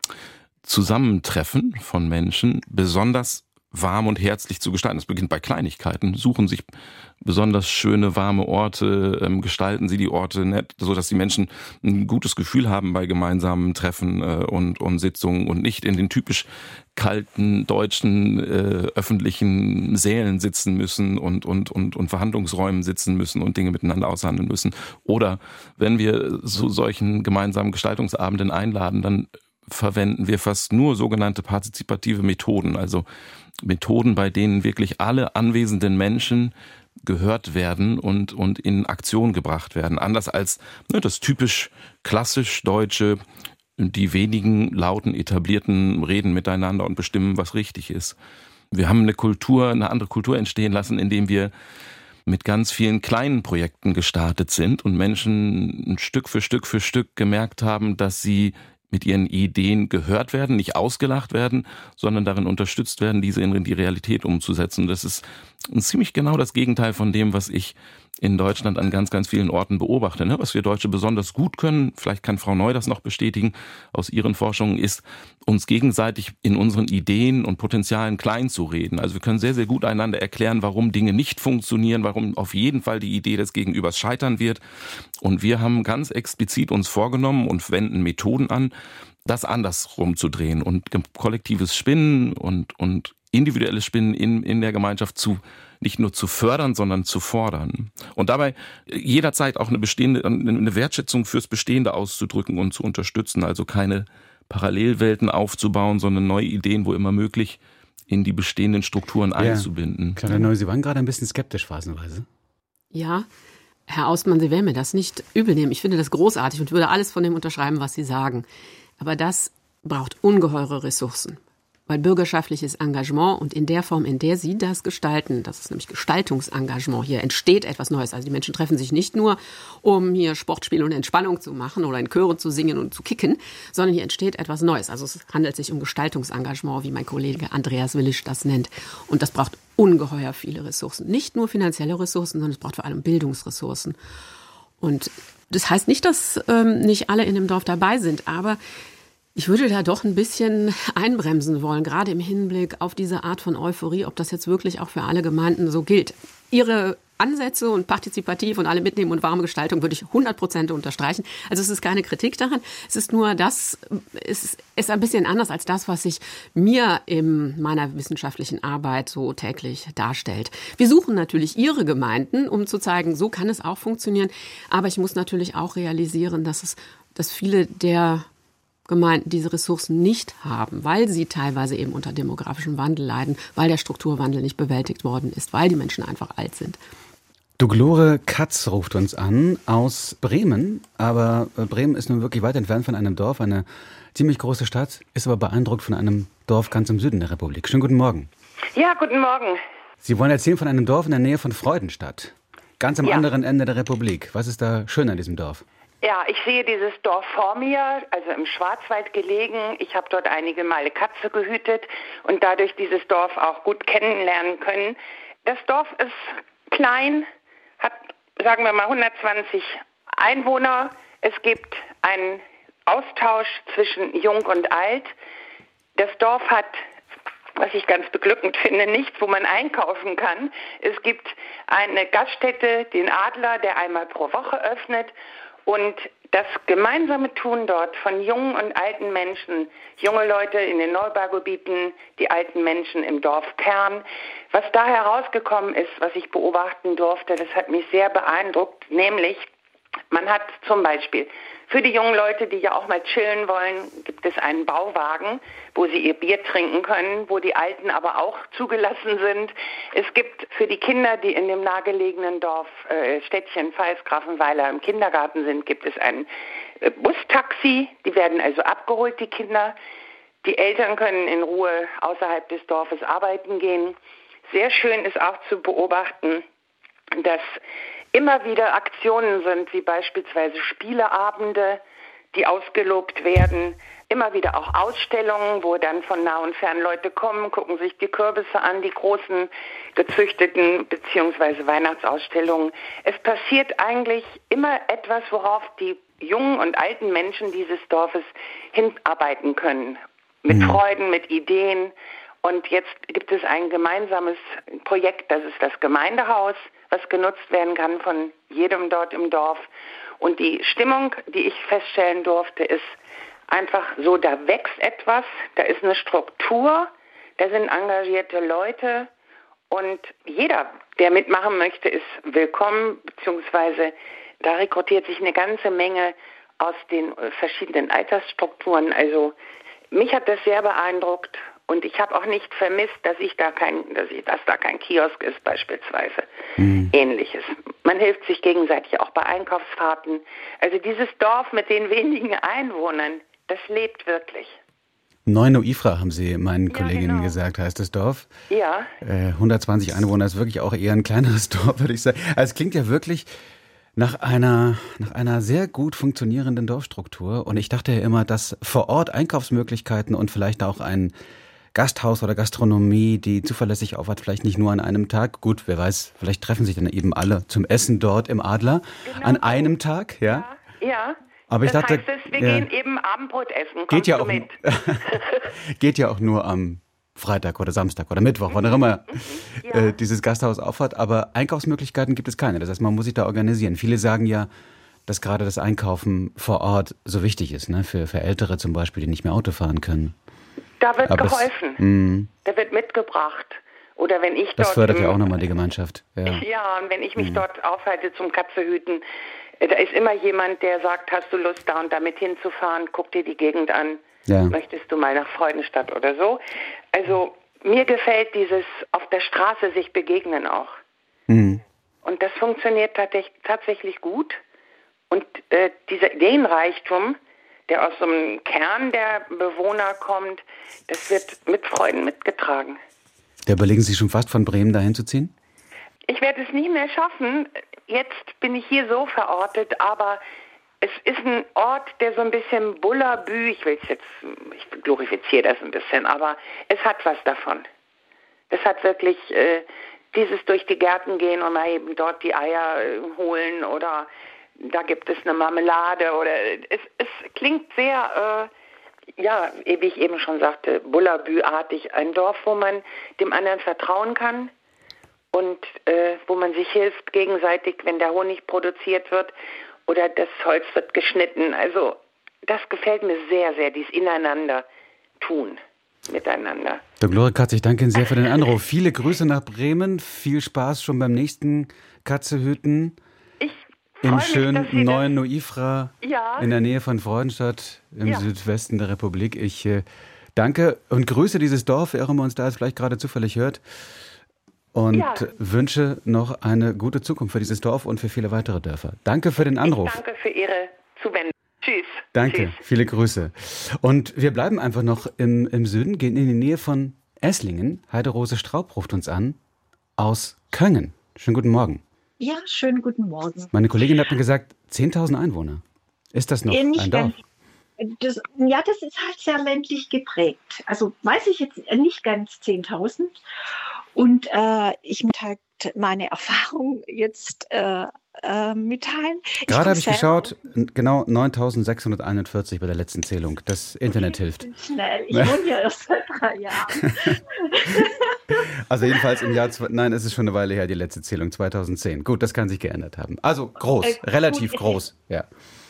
Zusammentreffen von Menschen besonders warm und herzlich zu gestalten. Das beginnt bei Kleinigkeiten. Suchen sich besonders schöne, warme Orte, ähm, gestalten sie die Orte nett, so dass die Menschen ein gutes Gefühl haben bei gemeinsamen Treffen äh, und, und Sitzungen und nicht in den typisch kalten deutschen äh, öffentlichen Sälen sitzen müssen und, und, und, und Verhandlungsräumen sitzen müssen und Dinge miteinander aushandeln müssen. Oder wenn wir zu solchen gemeinsamen Gestaltungsabenden einladen, dann verwenden wir fast nur sogenannte partizipative Methoden, also Methoden, bei denen wirklich alle anwesenden Menschen gehört werden und, und in Aktion gebracht werden. Anders als ne, das typisch klassisch deutsche, die wenigen lauten, etablierten reden miteinander und bestimmen, was richtig ist. Wir haben eine Kultur, eine andere Kultur entstehen lassen, indem wir mit ganz vielen kleinen Projekten gestartet sind und Menschen Stück für Stück für Stück gemerkt haben, dass sie mit ihren Ideen gehört werden, nicht ausgelacht werden, sondern darin unterstützt werden, diese in die Realität umzusetzen. Das ist ziemlich genau das Gegenteil von dem, was ich in Deutschland an ganz, ganz vielen Orten beobachte. Ne? Was wir Deutsche besonders gut können, vielleicht kann Frau Neu das noch bestätigen, aus ihren Forschungen, ist, uns gegenseitig in unseren Ideen und Potenzialen klein zu reden. Also wir können sehr, sehr gut einander erklären, warum Dinge nicht funktionieren, warum auf jeden Fall die Idee des Gegenübers scheitern wird. Und wir haben ganz explizit uns vorgenommen und wenden Methoden an, das andersrum zu drehen und kollektives Spinnen und, und individuelles Spinnen in, in der Gemeinschaft zu nicht nur zu fördern, sondern zu fordern. Und dabei jederzeit auch eine bestehende, eine Wertschätzung fürs Bestehende auszudrücken und zu unterstützen. Also keine Parallelwelten aufzubauen, sondern neue Ideen, wo immer möglich, in die bestehenden Strukturen einzubinden. Kleiner Neu, Sie waren gerade ein bisschen skeptisch phasenweise. Ja, Herr Ausmann, Sie werden mir das nicht übel nehmen. Ich finde das großartig und würde alles von dem unterschreiben, was Sie sagen. Aber das braucht ungeheure Ressourcen. Weil bürgerschaftliches Engagement und in der Form, in der Sie das gestalten, das ist nämlich Gestaltungsengagement, hier entsteht etwas Neues. Also die Menschen treffen sich nicht nur, um hier Sportspiele und Entspannung zu machen oder in Chören zu singen und zu kicken, sondern hier entsteht etwas Neues. Also es handelt sich um Gestaltungsengagement, wie mein Kollege Andreas Willisch das nennt. Und das braucht ungeheuer viele Ressourcen. Nicht nur finanzielle Ressourcen, sondern es braucht vor allem Bildungsressourcen. Und das heißt nicht, dass ähm, nicht alle in dem Dorf dabei sind, aber ich würde da doch ein bisschen einbremsen wollen, gerade im Hinblick auf diese Art von Euphorie, ob das jetzt wirklich auch für alle Gemeinden so gilt. Ihre Ansätze und partizipativ und alle mitnehmen und warme Gestaltung würde ich hundert Prozent unterstreichen. Also es ist keine Kritik daran. Es ist nur das, es ist ein bisschen anders als das, was sich mir in meiner wissenschaftlichen Arbeit so täglich darstellt. Wir suchen natürlich Ihre Gemeinden, um zu zeigen, so kann es auch funktionieren. Aber ich muss natürlich auch realisieren, dass es, dass viele der Gemeinden diese Ressourcen nicht haben, weil sie teilweise eben unter demografischem Wandel leiden, weil der Strukturwandel nicht bewältigt worden ist, weil die Menschen einfach alt sind. Duglore Katz ruft uns an aus Bremen, aber Bremen ist nun wirklich weit entfernt von einem Dorf, eine ziemlich große Stadt, ist aber beeindruckt von einem Dorf ganz im Süden der Republik. Schönen guten Morgen. Ja, guten Morgen. Sie wollen erzählen von einem Dorf in der Nähe von Freudenstadt, ganz am ja. anderen Ende der Republik. Was ist da schön an diesem Dorf? Ja, ich sehe dieses Dorf vor mir, also im Schwarzwald gelegen. Ich habe dort einige Male Katze gehütet und dadurch dieses Dorf auch gut kennenlernen können. Das Dorf ist klein, hat, sagen wir mal, hundertzwanzig Einwohner. Es gibt einen Austausch zwischen Jung und Alt. Das Dorf hat, was ich ganz beglückend finde, nichts, wo man einkaufen kann. Es gibt eine Gaststätte, den Adler, der einmal pro Woche öffnet. Und das gemeinsame Tun dort von jungen und alten Menschen, junge Leute in den Neubaugebieten, die alten Menschen im Dorfkern, was da herausgekommen ist, was ich beobachten durfte, das hat mich sehr beeindruckt, nämlich man hat zum Beispiel für die jungen Leute, die ja auch mal chillen wollen, gibt es einen Bauwagen, wo sie ihr Bier trinken können, wo die Alten aber auch zugelassen sind. Es gibt für die Kinder, die in dem nahegelegenen Dorf äh, Städtchen Pfalz-Grafenweiler im Kindergarten sind, gibt es ein äh, Bustaxi. Die werden also abgeholt, die Kinder. Die Eltern können in Ruhe außerhalb des Dorfes arbeiten gehen. Sehr schön ist auch zu beobachten, dass immer wieder Aktionen sind, wie beispielsweise Spieleabende, die ausgelobt werden. Immer wieder auch Ausstellungen, wo dann von nah und fern Leute kommen, gucken sich die Kürbisse an, die großen gezüchteten beziehungsweise Weihnachtsausstellungen. Es passiert eigentlich immer etwas, worauf die jungen und alten Menschen dieses Dorfes hinarbeiten können. Mit mhm. Freuden, mit Ideen. Und jetzt gibt es ein gemeinsames Projekt, das ist das Gemeindehaus, was genutzt werden kann von jedem dort im Dorf. Und die Stimmung, die ich feststellen durfte, ist einfach so, da wächst etwas, da ist eine Struktur, da sind engagierte Leute und jeder, der mitmachen möchte, ist willkommen, beziehungsweise da rekrutiert sich eine ganze Menge aus den verschiedenen Altersstrukturen. Also mich hat das sehr beeindruckt. Und ich habe auch nicht vermisst, dass ich da kein, dass, ich, dass da kein Kiosk ist beispielsweise. Mhm. Ähnliches. Man hilft sich gegenseitig auch bei Einkaufsfahrten. Also dieses Dorf mit den wenigen Einwohnern, das lebt wirklich. Neuno-Ifra haben Sie meinen ja, Kolleginnen genau. gesagt, heißt das Dorf. Ja. Äh, hundertzwanzig Einwohner ist wirklich auch eher ein kleineres Dorf, würde ich sagen. Also es klingt ja wirklich nach einer, nach einer sehr gut funktionierenden Dorfstruktur. Und ich dachte ja immer, dass vor Ort Einkaufsmöglichkeiten und vielleicht auch ein Gasthaus oder Gastronomie, die zuverlässig aufhat, vielleicht nicht nur an einem Tag. Gut, wer weiß, vielleicht treffen sich dann eben alle zum Essen dort im Adler genau. an einem Tag, ja? Ja, ja. Aber das ich dachte, heißt es, wir ja, gehen eben Abendbrot essen. Kommst geht ja du auch mit? geht ja auch nur am Freitag oder Samstag oder Mittwoch, wann auch immer ja. äh, dieses Gasthaus aufhat. Aber Einkaufsmöglichkeiten gibt es keine. Das heißt, man muss sich da organisieren. Viele sagen ja, dass gerade das Einkaufen vor Ort so wichtig ist, ne? Für, für Ältere zum Beispiel, die nicht mehr Auto fahren können. Da wird Aber geholfen. Es, mh, da wird mitgebracht. Oder wenn ich das dort fördert im, ja auch nochmal die Gemeinschaft. Ja, ja, und wenn ich mich Mhm. dort aufhalte zum Katzehüten, äh, da ist immer jemand, der sagt, hast du Lust, da und damit hinzufahren? Guck dir die Gegend an. Ja. Möchtest du mal nach Freudenstadt oder so? Also mir gefällt dieses auf der Straße sich begegnen auch. Mhm. Und das funktioniert tatsächlich gut. Und äh, dieser Ideenreichtum, der aus so einem Kern der Bewohner kommt, das wird mit Freuden mitgetragen. Da überlegen Sie schon fast, von Bremen dahin zu ziehen? Ich werde es nie mehr schaffen. Jetzt bin ich hier so verortet, aber es ist ein Ort, der so ein bisschen Bullabü, ich will es jetzt, ich glorifiziere das ein bisschen, aber es hat was davon. Es hat wirklich äh, dieses durch die Gärten gehen und mal eben dort die Eier äh, holen oder da gibt es eine Marmelade oder es, es klingt sehr, äh, ja, wie ich eben schon sagte, Bullabü-artig. Ein Dorf, wo man dem anderen vertrauen kann und äh, wo man sich hilft gegenseitig, wenn der Honig produziert wird oder das Holz wird geschnitten. Also das gefällt mir sehr, sehr, dieses Ineinander tun. Miteinander. Herr Gloria Katz, ich danke Ihnen sehr für den Anruf. Viele Grüße nach Bremen. Viel Spaß schon beim nächsten Katzehüten. Ich Im mich, schönen neuen Neufra ja. in der Nähe von Freudenstadt im ja. Südwesten der Republik. Ich äh, danke und grüße dieses Dorf, wer auch immer uns da jetzt vielleicht gerade zufällig hört. Und ja. wünsche noch eine gute Zukunft für dieses Dorf und für viele weitere Dörfer. Danke für den Anruf. Ich danke für Ihre Zuwendung. Tschüss. Danke, Tschüss. Viele Grüße. Und wir bleiben einfach noch im, im Süden, gehen in die Nähe von Esslingen. Heiderose Straub ruft uns an aus Köngen. Schönen guten Morgen. Ja, schönen guten Morgen. Meine Kollegin hat mir gesagt, zehntausend Einwohner. Ist das noch Äh, ein nicht Dorf? ganz, das, ja, das ist halt sehr ländlich geprägt. Also weiß ich jetzt nicht ganz zehntausend. Und äh, ich möchte halt meine Erfahrung jetzt äh, äh, mitteilen. Gerade habe ich geschaut, genau neuntausendsechshunderteinundvierzig bei der letzten Zählung. Das Internet hilft. Schnell, ich wohne ja erst seit drei Jahren. Also jedenfalls im Jahr, nein, es ist schon eine Weile her, die letzte Zählung, zweitausendzehn. Gut, das kann sich geändert haben. Also groß, Äh, relativ gut, groß, ja.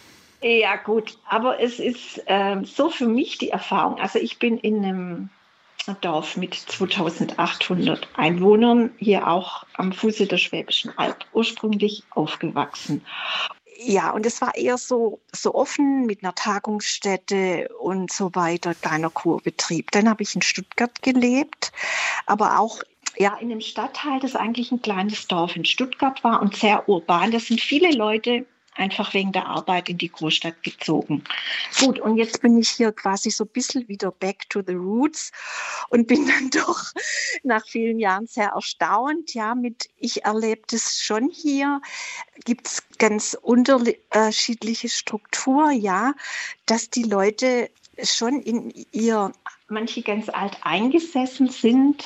Ja gut, aber es ist äh, so für mich die Erfahrung. Also ich bin in einem Dorf mit zweitausendachthundert Einwohnern, hier auch am Fuße der Schwäbischen Alb, ursprünglich aufgewachsen. Ja, und es war eher so, so offen mit einer Tagungsstätte und so weiter, kleiner Kurbetrieb. Dann habe ich in Stuttgart gelebt, aber auch ja, in einem Stadtteil, das eigentlich ein kleines Dorf in Stuttgart war und sehr urban. Da sind viele Leute einfach wegen der Arbeit in die Großstadt gezogen. Gut, und jetzt bin ich hier quasi so ein bisschen wieder back to the roots und bin dann doch nach vielen Jahren sehr erstaunt. Ja, mit ich erlebe das schon hier, gibt es ganz unterschiedliche Struktur, ja, dass die Leute schon in ihr, manche ganz alt eingesessen sind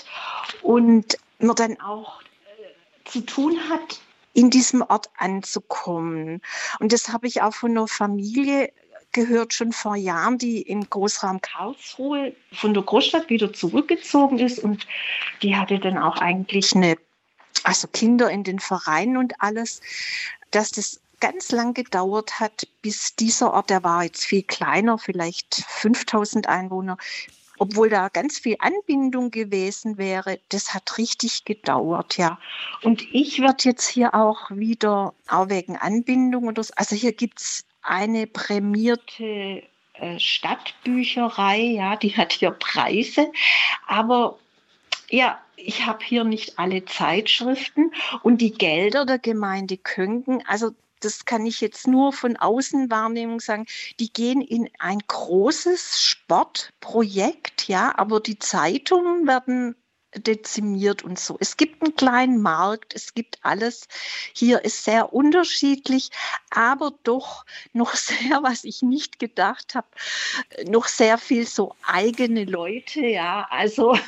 und man dann auch äh, zu tun hat, in diesem Ort anzukommen. Und das habe ich auch von einer Familie gehört, schon vor Jahren, die im Großraum Karlsruhe von der Großstadt wieder zurückgezogen ist. Und die hatte dann auch eigentlich eine, also Kinder in den Vereinen und alles, dass das ganz lang gedauert hat, bis dieser Ort, der war jetzt viel kleiner, vielleicht fünftausend Einwohner, obwohl da ganz viel Anbindung gewesen wäre, das hat richtig gedauert, ja. Und ich werde jetzt hier auch wieder, auch wegen Anbindung oder so, also hier gibt es eine prämierte äh, Stadtbücherei, ja, die hat hier Preise, aber ja, ich habe hier nicht alle Zeitschriften und die Gelder der Gemeinde Köngen, also das kann ich jetzt nur von Außenwahrnehmung sagen, die gehen in ein großes Sportprojekt, ja, aber die Zeitungen werden dezimiert und so. Es gibt einen kleinen Markt, es gibt alles. Hier ist sehr unterschiedlich, aber doch noch sehr, was ich nicht gedacht habe, noch sehr viel so eigene Leute, ja, also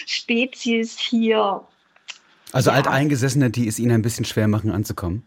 Spezies hier. Also ja. Alteingesessene, die es ihnen ein bisschen schwer machen anzukommen?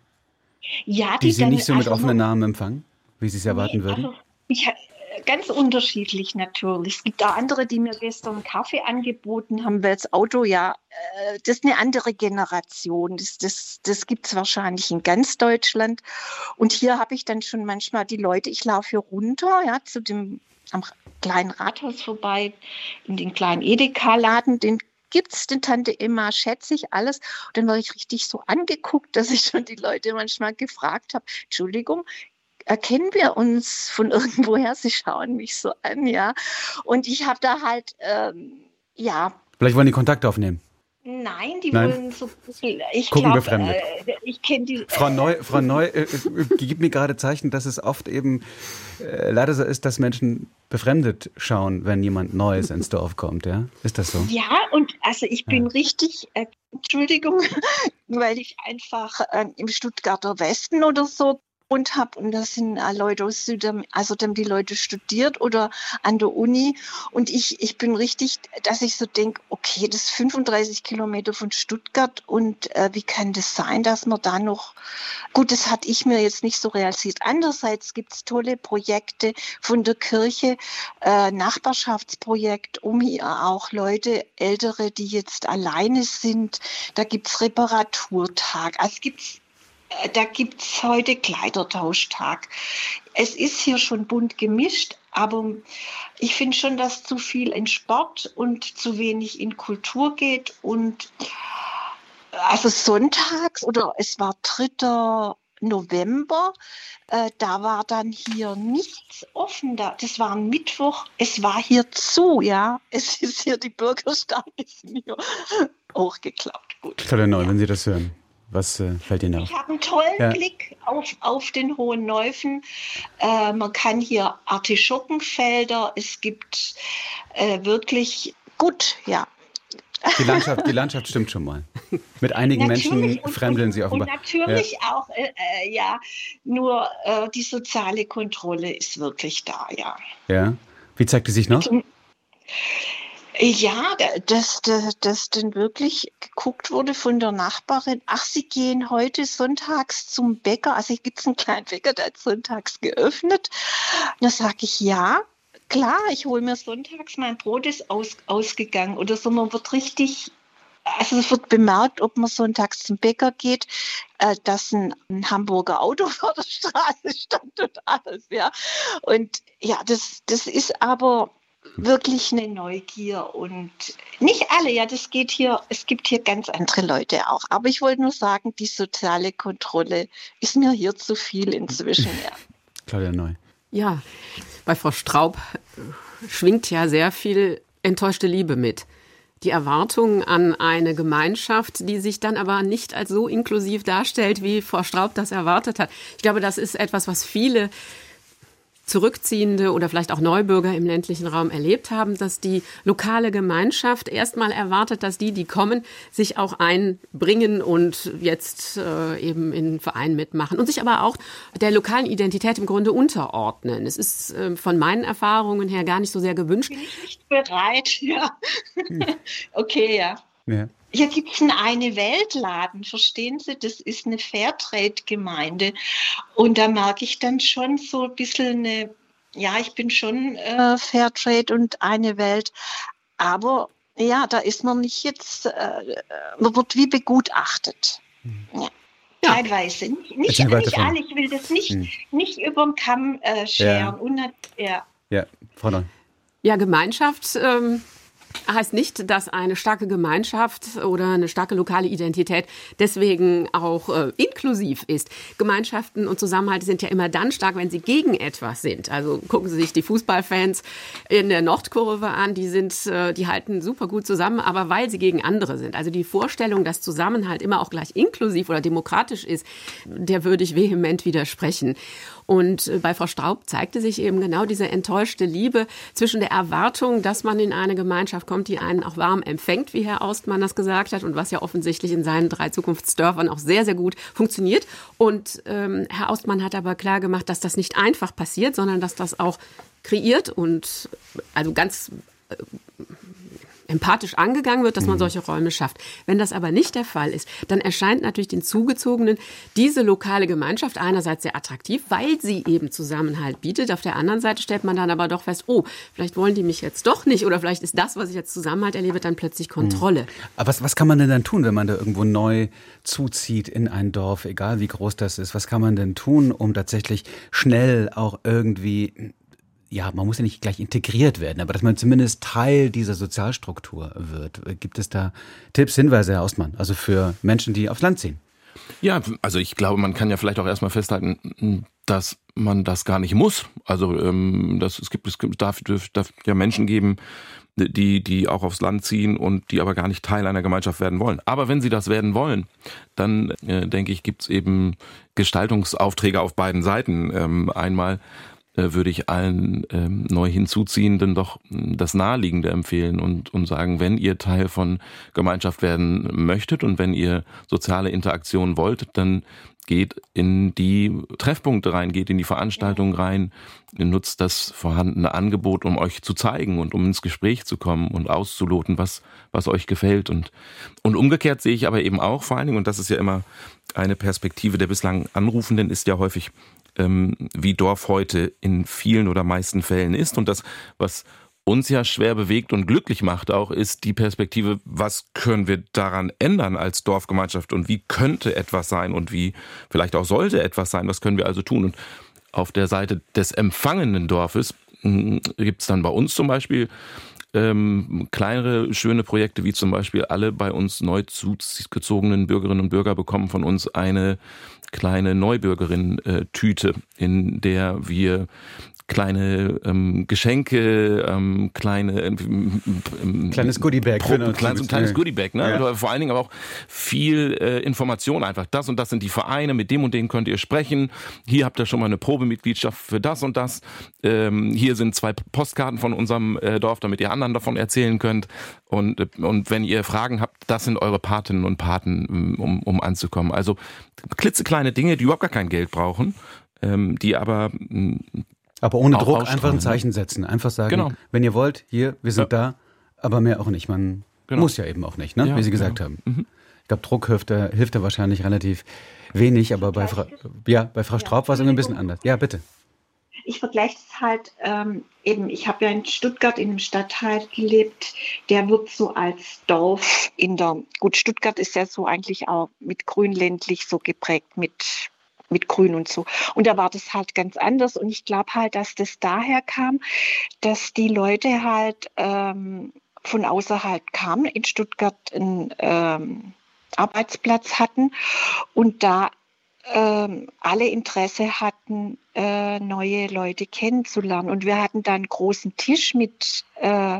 Ja, die, die Sie dann, nicht so mit also, offenen Armen empfangen, wie Sie es erwarten nee, würden? Also, ich, ganz unterschiedlich natürlich. Es gibt auch andere, die mir gestern Kaffee angeboten haben, weil das Auto, ja, das ist eine andere Generation. Das, das, das gibt es wahrscheinlich in ganz Deutschland. Und hier habe ich dann schon manchmal die Leute, ich laufe hier runter, ja, zu dem am kleinen Rathaus vorbei, in den kleinen Edeka-Laden, den gibt's den Tante Emma, schätze ich alles. Und dann war ich richtig so angeguckt, dass ich schon die Leute manchmal gefragt habe, Entschuldigung, erkennen wir uns von irgendwoher? Sie schauen mich so an, ja. Und ich habe da halt, ähm, ja. Vielleicht wollen die Kontakt aufnehmen. Nein, die Nein? wollen so ein bisschen, ich Gucken glaube, befremdet. äh, ich kenne die... Frau Neu, Frau Neu äh, äh, gibt mir gerade Zeichen, dass es oft eben äh, leider so ist, dass Menschen befremdet schauen, wenn jemand Neues ins Dorf kommt, ja? Ist das so? Ja, und also ich bin Ja. richtig, äh, Entschuldigung, weil ich einfach äh, im Stuttgarter Westen oder so und habe und da sind äh, Leute aus Südamerika, also da haben die Leute studiert oder an der Uni und ich, ich bin richtig, dass ich so denke, okay, das ist fünfunddreißig Kilometer von Stuttgart und äh, wie kann das sein, dass man da noch, gut, das hatte ich mir jetzt nicht so realisiert. Andererseits gibt es tolle Projekte von der Kirche, äh, Nachbarschaftsprojekt, um hier auch Leute, Ältere, die jetzt alleine sind, da gibt es Reparaturtag, also es gibt Da gibt es heute Kleidertauschtag. Es ist hier schon bunt gemischt, aber ich finde schon, dass zu viel in Sport und zu wenig in Kultur geht. Und also sonntags oder es war dritter November, äh, da war dann hier nichts offen. Da, das war ein Mittwoch, es war hier zu, ja. Es ist hier, die Bürgersteige sind hier hochgeklappt. Gut. Claudia Neu, wenn Sie das hören. Was äh, fällt Ihnen auf? Ich habe einen tollen Ja. Blick auf, auf den Hohen Neufen. Äh, man kann hier Artischockenfelder, es gibt äh, wirklich gut, ja. Die Landschaft, die Landschaft stimmt schon mal. Mit einigen Menschen Natürlich, und- fremdeln Sie Und offenbar. natürlich auch, äh, äh, ja, nur äh, die soziale Kontrolle ist wirklich da, ja. Ja. Wie zeigt die sich noch? Ja, dass, dass, dass dann wirklich geguckt wurde von der Nachbarin, ach, sie gehen heute sonntags zum Bäcker, also hier gibt es einen kleinen Bäcker, der hat sonntags geöffnet. Und da sage ich, ja, klar, ich hole mir sonntags, mein Brot ist aus, ausgegangen oder so, man wird richtig, also es wird bemerkt, ob man sonntags zum Bäcker geht, äh, dass ein, ein Hamburger Auto vor der Straße stand und alles, ja. Und ja, das, das ist aber wirklich eine Neugier und nicht alle, ja, das geht hier, es gibt hier ganz andere Leute auch. Aber ich wollte nur sagen, die soziale Kontrolle ist mir hier zu viel inzwischen, ja. Claudia Neu. Ja, bei Frau Straub schwingt ja sehr viel enttäuschte Liebe mit. Die Erwartung an eine Gemeinschaft, die sich dann aber nicht als so inklusiv darstellt, wie Frau Straub das erwartet hat. Ich glaube, das ist etwas, was viele Zurückziehende oder vielleicht auch Neubürger im ländlichen Raum erlebt haben, dass die lokale Gemeinschaft erstmal erwartet, dass die, die kommen, sich auch einbringen und jetzt äh, eben in Vereinen mitmachen und sich aber auch der lokalen Identität im Grunde unterordnen. Es ist äh, von meinen Erfahrungen her gar nicht so sehr gewünscht. Bin ich nicht bereit, ja. Okay, ja. Ja. Hier gibt es einen Eine-Welt-Laden, verstehen Sie? Das ist eine Fairtrade-Gemeinde. Und da merke ich dann schon so ein bisschen eine, ja, ich bin schon äh, Fairtrade und eine Welt. Aber ja, da ist man nicht jetzt, äh, man wird wie begutachtet. Ja. Ja. Teilweise. Nicht, nicht, Erzähl weiter nicht von. alle, ich will das nicht, Hm. nicht über den Kamm äh, scheren. Ja. Und, nat- ja. Ja, Frau Neu. Ja, Gemeinschaft ähm, heißt nicht, dass eine starke Gemeinschaft oder eine starke lokale Identität deswegen auch äh, inklusiv ist. Gemeinschaften und Zusammenhalte sind ja immer dann stark, wenn sie gegen etwas sind. Also gucken Sie sich die Fußballfans in der Nordkurve an, die sind, äh, die halten super gut zusammen, aber weil sie gegen andere sind. Also die Vorstellung, dass Zusammenhalt immer auch gleich inklusiv oder demokratisch ist, der würde ich vehement widersprechen. Und bei Frau Straub zeigte sich eben genau diese enttäuschte Liebe zwischen der Erwartung, dass man in eine Gemeinschaft kommt, die einen auch warm empfängt, wie Herr Austmann das gesagt hat und was ja offensichtlich in seinen drei Zukunftsdörfern auch sehr, sehr gut funktioniert. Und ähm, Herr Austmann hat aber klar gemacht, dass das nicht einfach passiert, sondern dass das auch kreiert und also ganz äh, empathisch angegangen wird, dass man solche Räume schafft. Wenn das aber nicht der Fall ist, dann erscheint natürlich den Zugezogenen diese lokale Gemeinschaft einerseits sehr attraktiv, weil sie eben Zusammenhalt bietet. Auf der anderen Seite stellt man dann aber doch fest, oh, vielleicht wollen die mich jetzt doch nicht oder vielleicht ist das, was ich jetzt Zusammenhalt erlebe, dann plötzlich Kontrolle. Aber was, was kann man denn dann tun, wenn man da irgendwo neu zuzieht in ein Dorf, egal wie groß das ist? Was kann man denn tun, um tatsächlich schnell auch irgendwie, ja, man muss ja nicht gleich integriert werden, aber dass man zumindest Teil dieser Sozialstruktur wird? Gibt es da Tipps, Hinweise, Herr Austmann, also für Menschen, die aufs Land ziehen? Ja, also ich glaube, man kann ja vielleicht auch erstmal festhalten, ein dass man das gar nicht muss. Also ähm, das, es gibt es darf, darf, darf ja Menschen geben, die die auch aufs Land ziehen und die aber gar nicht Teil einer Gemeinschaft werden wollen. Aber wenn sie das werden wollen, dann äh, denke ich, gibt's eben Gestaltungsaufträge auf beiden Seiten. Ähm, einmal äh, würde ich allen ähm, neu Hinzuziehenden doch das Naheliegende empfehlen und, und sagen, wenn ihr Teil von Gemeinschaft werden möchtet und wenn ihr soziale Interaktion wollt, dann geht in die Treffpunkte rein, geht in die Veranstaltungen rein, nutzt das vorhandene Angebot, um euch zu zeigen und um ins Gespräch zu kommen und auszuloten, was was euch gefällt. Und und umgekehrt sehe ich aber eben auch vor allen Dingen, und das ist ja immer eine Perspektive der bislang Anrufenden, ist ja häufig, ähm, wie Dorf heute in vielen oder meisten Fällen ist. Und das, was uns ja schwer bewegt und glücklich macht auch, ist die Perspektive, was können wir daran ändern als Dorfgemeinschaft und wie könnte etwas sein und wie vielleicht auch sollte etwas sein, was können wir also tun. Und auf der Seite des empfangenden Dorfes gibt es dann bei uns zum Beispiel ähm, kleinere, schöne Projekte, wie zum Beispiel alle bei uns neu zugezogenen Bürgerinnen und Bürger bekommen von uns eine kleine Neubürgerin-Tüte, in der wir kleine ähm, Geschenke, ähm, kleine ähm, kleines Goodiebag, Pro, genau, kleines, ein kleines Goodiebag, ne? Ja. Vor allen Dingen aber auch viel äh, Information einfach. Das und das sind die Vereine, mit dem und denen könnt ihr sprechen. Hier habt ihr schon mal eine Probemitgliedschaft für das und das. Ähm, hier sind zwei Postkarten von unserem äh, Dorf, damit ihr anderen davon erzählen könnt. Und und wenn ihr Fragen habt, das sind eure Patinnen und Paten, um um anzukommen. Also klitzekleine Dinge, die überhaupt gar kein Geld brauchen, ähm, die aber Aber ohne Druck einfach ein Zeichen setzen. Einfach sagen, genau. Wenn ihr wollt, hier, wir sind ja. da, aber mehr auch nicht. Man genau. muss ja eben auch nicht, ne? Ja, wie Sie gesagt genau. haben. Mhm. Ich glaube, Druck hilft da, hilft da wahrscheinlich relativ wenig, aber bei Frau, ja, bei Frau Straub war es irgendwie ein bisschen anders. Ja, bitte. Ich vergleiche es halt ähm, eben, ich habe ja in Stuttgart in einem Stadtteil gelebt, der wird so als Dorf in der, gut, Stuttgart ist ja so eigentlich auch mit grünländlich so geprägt, mit mit Grün und so. Und da war das halt ganz anders. Und ich glaube halt, dass das daher kam, dass die Leute halt ähm, von außerhalb kamen, in Stuttgart einen ähm, Arbeitsplatz hatten und da ähm, alle Interesse hatten, äh, neue Leute kennenzulernen. Und wir hatten da einen großen Tisch mit äh,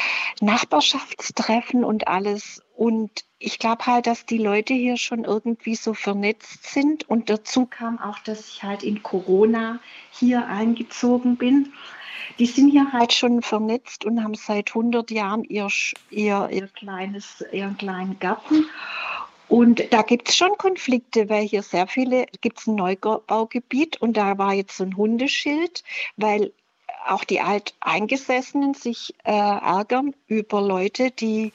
Nachbarschaftstreffen und alles. Und ich glaube halt, dass die Leute hier schon irgendwie so vernetzt sind. Und dazu kam auch, dass ich halt in Corona hier eingezogen bin. Die sind hier halt schon vernetzt und haben seit hundert Jahren ihr, ihr, ihr kleines, ihren kleinen Garten. Und da gibt es schon Konflikte, weil hier sehr viele, gibt es ein Neubaugebiet und da war jetzt so ein Hundeschild, weil auch die Alteingesessenen sich äh, ärgern über Leute, die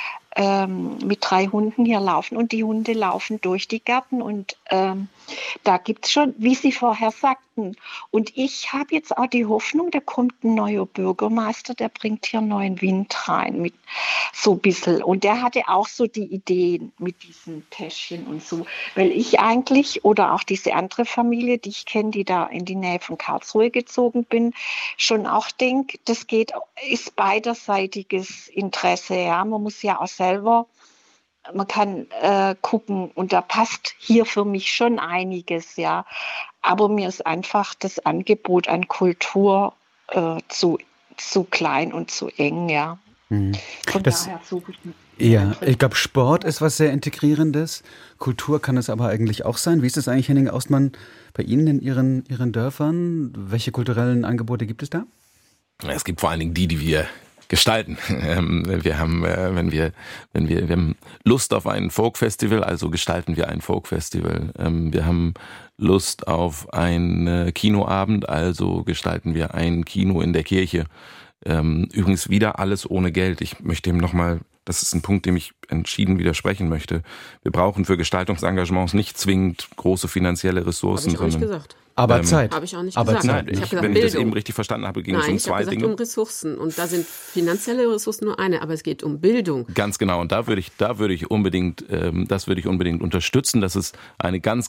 ähm, mit drei Hunden hier laufen und die Hunde laufen durch die Gärten und ähm, da gibt es schon, wie Sie vorher sagten, und ich habe jetzt auch die Hoffnung, da kommt ein neuer Bürgermeister, der bringt hier neuen Wind rein, mit so ein bisschen. Und der hatte auch so die Ideen mit diesen Täschchen und so. Weil ich eigentlich, oder auch diese andere Familie, die ich kenne, die da in die Nähe von Karlsruhe gezogen bin, schon auch denke, das geht, ist beiderseitiges Interesse. Ja, man muss ja auch selber, man kann äh, gucken und da passt hier für mich schon einiges, ja. Aber mir ist einfach das Angebot an Kultur äh, zu, zu klein und zu eng, ja. Mhm. Von das, daher suche ich nicht. Ja, ich glaube, Sport ist was sehr Integrierendes. Kultur kann es aber eigentlich auch sein. Wie ist es eigentlich, Henning Austmann, bei Ihnen in Ihren, Ihren Dörfern? Welche kulturellen Angebote gibt es da? Es gibt vor allen Dingen die, die wir gestalten. Wir haben, wenn wir, wenn wir, wir haben Lust auf ein Folk-Festival, also gestalten wir ein Folk-Festival. Wir haben Lust auf einen Kinoabend, also gestalten wir ein Kino in der Kirche. Übrigens wieder alles ohne Geld. Ich möchte ihm nochmal, das ist ein Punkt, dem ich entschieden widersprechen möchte. Wir brauchen für Gestaltungsengagements nicht zwingend große finanzielle Ressourcen. Habe ich auch nicht gesagt. Aber ähm, Zeit. Habe ich auch nicht aber gesagt. Nein, ich, ich gesagt, wenn Bildung. ich das eben richtig verstanden habe, ging Nein, es um ich zwei gesagt, Dinge. um Ressourcen. Und da sind finanzielle Ressourcen nur eine, aber es geht um Bildung. Ganz genau. Und da würde ich, da würde ich unbedingt, ähm, das würde ich unbedingt unterstützen. Das ist eine ganz, ganz, ganz zentrale Überzeugung von uns, wenn wir uns fragen, was von dem, was hier gelingt,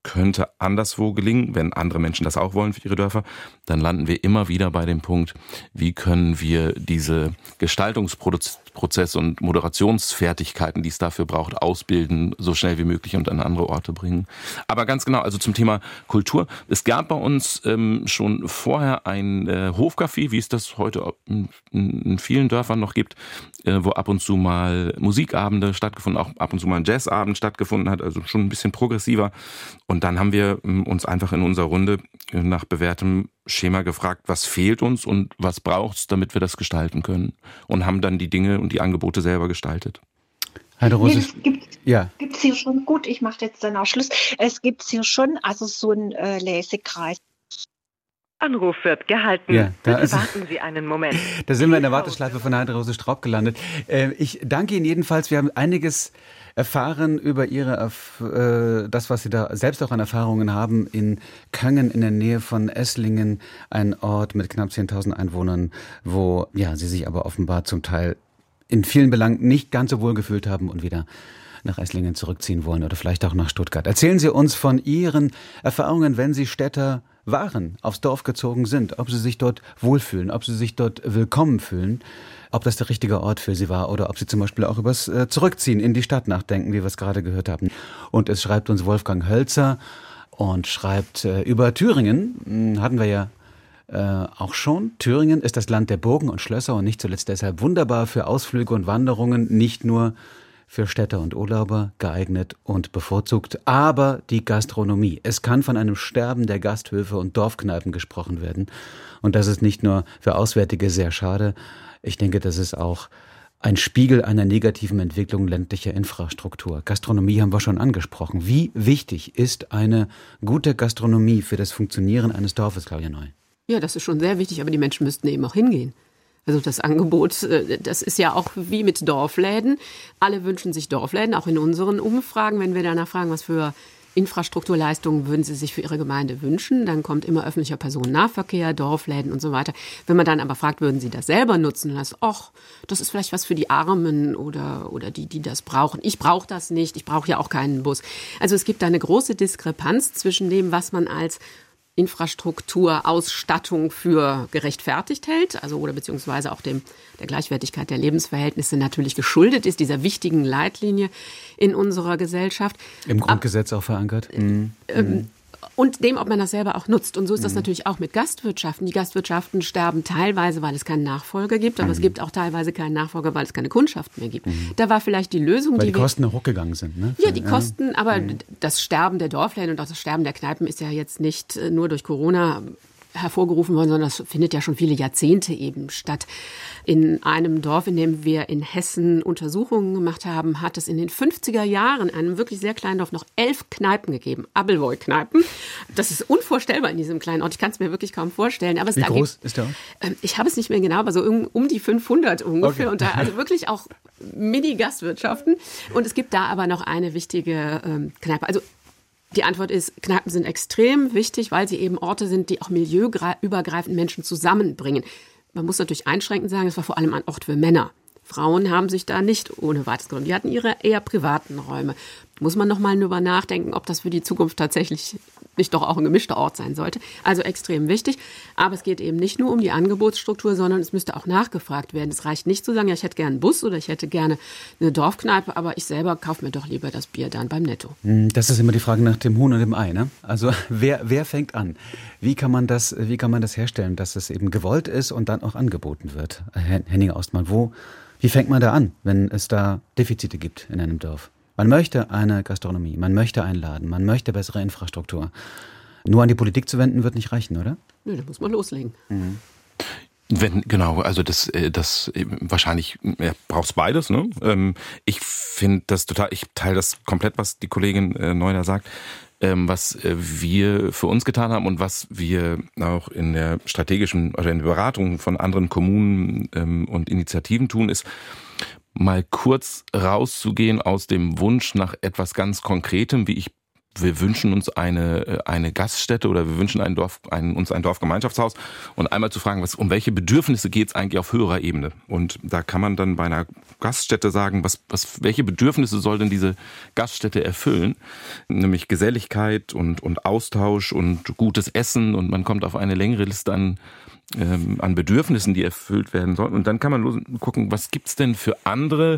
könnte anderswo gelingen, wenn andere Menschen das auch wollen für ihre Dörfer, dann landen wir immer wieder bei dem Punkt, wie können wir diese Gestaltungsprozesse und Moderationsfertigkeiten, die es dafür braucht, ausbilden, so schnell wie möglich und an andere Orte bringen. Aber ganz genau, also zum Thema Kultur. Es gab bei uns ähm, schon vorher ein äh, Hofcafé, wie es das heute in, in vielen Dörfern noch gibt, äh, wo ab und zu mal Musikabende stattgefunden, auch ab und zu mal ein Jazzabend stattgefunden hat, also schon ein bisschen progressiver. Und dann haben wir uns einfach in unserer Runde nach bewährtem Schema gefragt, was fehlt uns und was braucht's, damit wir das gestalten können. Und haben dann die Dinge und die Angebote selber gestaltet. Heide Rose, nee, gibt ja. es hier schon, gut, ich mache jetzt dann auch Schluss, es gibt hier schon also so einen äh, Lesekreis. Anruf wird gehalten. Ja, da Bitte ist, warten Sie einen Moment. Da sind wir in der Warteschleife von Heide Rose Straub gelandet. Äh, ich danke Ihnen jedenfalls. Wir haben einiges erfahren über Ihre, äh, das, was Sie da selbst auch an Erfahrungen haben in Köngen in der Nähe von Esslingen, ein Ort mit knapp zehntausend Einwohnern, wo ja Sie sich aber offenbar zum Teil in vielen Belangen nicht ganz so wohl gefühlt haben und wieder nach Esslingen zurückziehen wollen oder vielleicht auch nach Stuttgart. Erzählen Sie uns von Ihren Erfahrungen, wenn Sie Städter waren, aufs Dorf gezogen sind, ob Sie sich dort wohlfühlen, ob Sie sich dort willkommen fühlen, ob das der richtige Ort für Sie war oder ob Sie zum Beispiel auch übers äh, Zurückziehen in die Stadt nachdenken, wie wir es gerade gehört haben. Und es schreibt uns Wolfgang Hölzer und schreibt äh, über Thüringen, hatten wir ja äh, auch schon. Thüringen ist das Land der Burgen und Schlösser und nicht zuletzt deshalb wunderbar für Ausflüge und Wanderungen, nicht nur für Städter und Urlauber geeignet und bevorzugt, aber die Gastronomie. Es kann von einem Sterben der Gasthöfe und Dorfkneipen gesprochen werden. Und das ist nicht nur für Auswärtige sehr schade. Ich denke, das ist auch ein Spiegel einer negativen Entwicklung ländlicher Infrastruktur. Gastronomie haben wir schon angesprochen. Wie wichtig ist eine gute Gastronomie für das Funktionieren eines Dorfes, Claudia Neu? Ja, das ist schon sehr wichtig, aber die Menschen müssten eben auch hingehen. Also das Angebot, das ist ja auch wie mit Dorfläden. Alle wünschen sich Dorfläden, auch in unseren Umfragen. Wenn wir danach fragen, was für Infrastrukturleistungen würden Sie sich für Ihre Gemeinde wünschen, dann kommt immer öffentlicher Personennahverkehr, Dorfläden und so weiter. Wenn man dann aber fragt, würden Sie das selber nutzen, dann heißt, ach, das ist vielleicht was für die Armen oder, oder die, die das brauchen. Ich brauche das nicht, ich brauche ja auch keinen Bus. Also es gibt da eine große Diskrepanz zwischen dem, was man als Infrastrukturausstattung für gerechtfertigt hält, also oder beziehungsweise auch dem der Gleichwertigkeit der Lebensverhältnisse natürlich geschuldet ist, dieser wichtigen Leitlinie in unserer Gesellschaft. Im Grundgesetz Ab, auch verankert. Mhm. Ähm, und dem, ob man das selber auch nutzt. Und so ist das mhm. natürlich auch mit Gastwirtschaften. Die Gastwirtschaften sterben teilweise, weil es keinen Nachfolger gibt, aber mhm. es gibt auch teilweise keinen Nachfolger, weil es keine Kundschaft mehr gibt. Mhm. Da war vielleicht die Lösung, weil die die Kosten wir, hochgegangen sind. Ne? Ja, die Kosten, aber mhm. das Sterben der Dorfläden und auch das Sterben der Kneipen ist ja jetzt nicht nur durch Corona hervorgerufen worden, sondern das findet ja schon viele Jahrzehnte eben statt. In einem Dorf, in dem wir in Hessen Untersuchungen gemacht haben, hat es in den fünfziger Jahren, in einem wirklich sehr kleinen Dorf, noch elf Kneipen gegeben, Abelwoi-Kneipen. Das ist unvorstellbar in diesem kleinen Ort. Ich kann es mir wirklich kaum vorstellen. Aber es Wie da groß gibt, ist der Ort? Ähm, ich habe es nicht mehr genau, aber so um, um die fünfhundert ungefähr. Okay. Und da also wirklich auch Mini-Gastwirtschaften. Und es gibt da aber noch eine wichtige ähm, Kneipe. Also die Antwort ist, Kneipen sind extrem wichtig, weil sie eben Orte sind, die auch milieuübergreifend Menschen zusammenbringen. Man muss natürlich einschränkend sagen, es war vor allem ein Ort für Männer. Frauen haben sich da nicht ohne weiteres genommen. Die hatten ihre eher privaten Räume. Muss man noch mal darüber nachdenken, ob das für die Zukunft tatsächlich nicht doch auch ein gemischter Ort sein sollte. Also extrem wichtig. Aber es geht eben nicht nur um die Angebotsstruktur, sondern es müsste auch nachgefragt werden. Es reicht nicht zu sagen, ja, ich hätte gerne einen Bus oder ich hätte gerne eine Dorfkneipe, aber ich selber kaufe mir doch lieber das Bier dann beim Netto. Das ist immer die Frage nach dem Huhn und dem Ei, ne? Also wer, wer fängt an? Wie kann man das, wie kann man das herstellen, dass es eben gewollt ist und dann auch angeboten wird? Henning Austmann, wo, wie fängt man da an, wenn es da Defizite gibt in einem Dorf? Man möchte eine Gastronomie, man möchte einladen, man möchte bessere Infrastruktur. Nur an die Politik zu wenden, wird nicht reichen, oder? Nö, da muss man loslegen. Mhm. Wenn, genau, also das, das wahrscheinlich ja, braucht's beides. Ne? Ich finde das total, ich teile das komplett, was die Kollegin äh, Neuner sagt, ähm, was äh, wir für uns getan haben und was wir auch in der strategischen oder in der Beratung von anderen Kommunen ähm, und Initiativen tun, ist mal kurz rauszugehen aus dem Wunsch nach etwas ganz Konkretem, wie ich wir wünschen uns eine, eine Gaststätte oder wir wünschen ein Dorf, ein, uns ein Dorfgemeinschaftshaus und einmal zu fragen, was, um welche Bedürfnisse geht es eigentlich auf höherer Ebene? Und da kann man dann bei einer Gaststätte sagen, was, was, welche Bedürfnisse soll denn diese Gaststätte erfüllen? Nämlich Geselligkeit und, und Austausch und gutes Essen und man kommt auf eine längere Liste an ähm, an Bedürfnissen, die erfüllt werden sollen. Und dann kann man los gucken, was gibt's denn für andere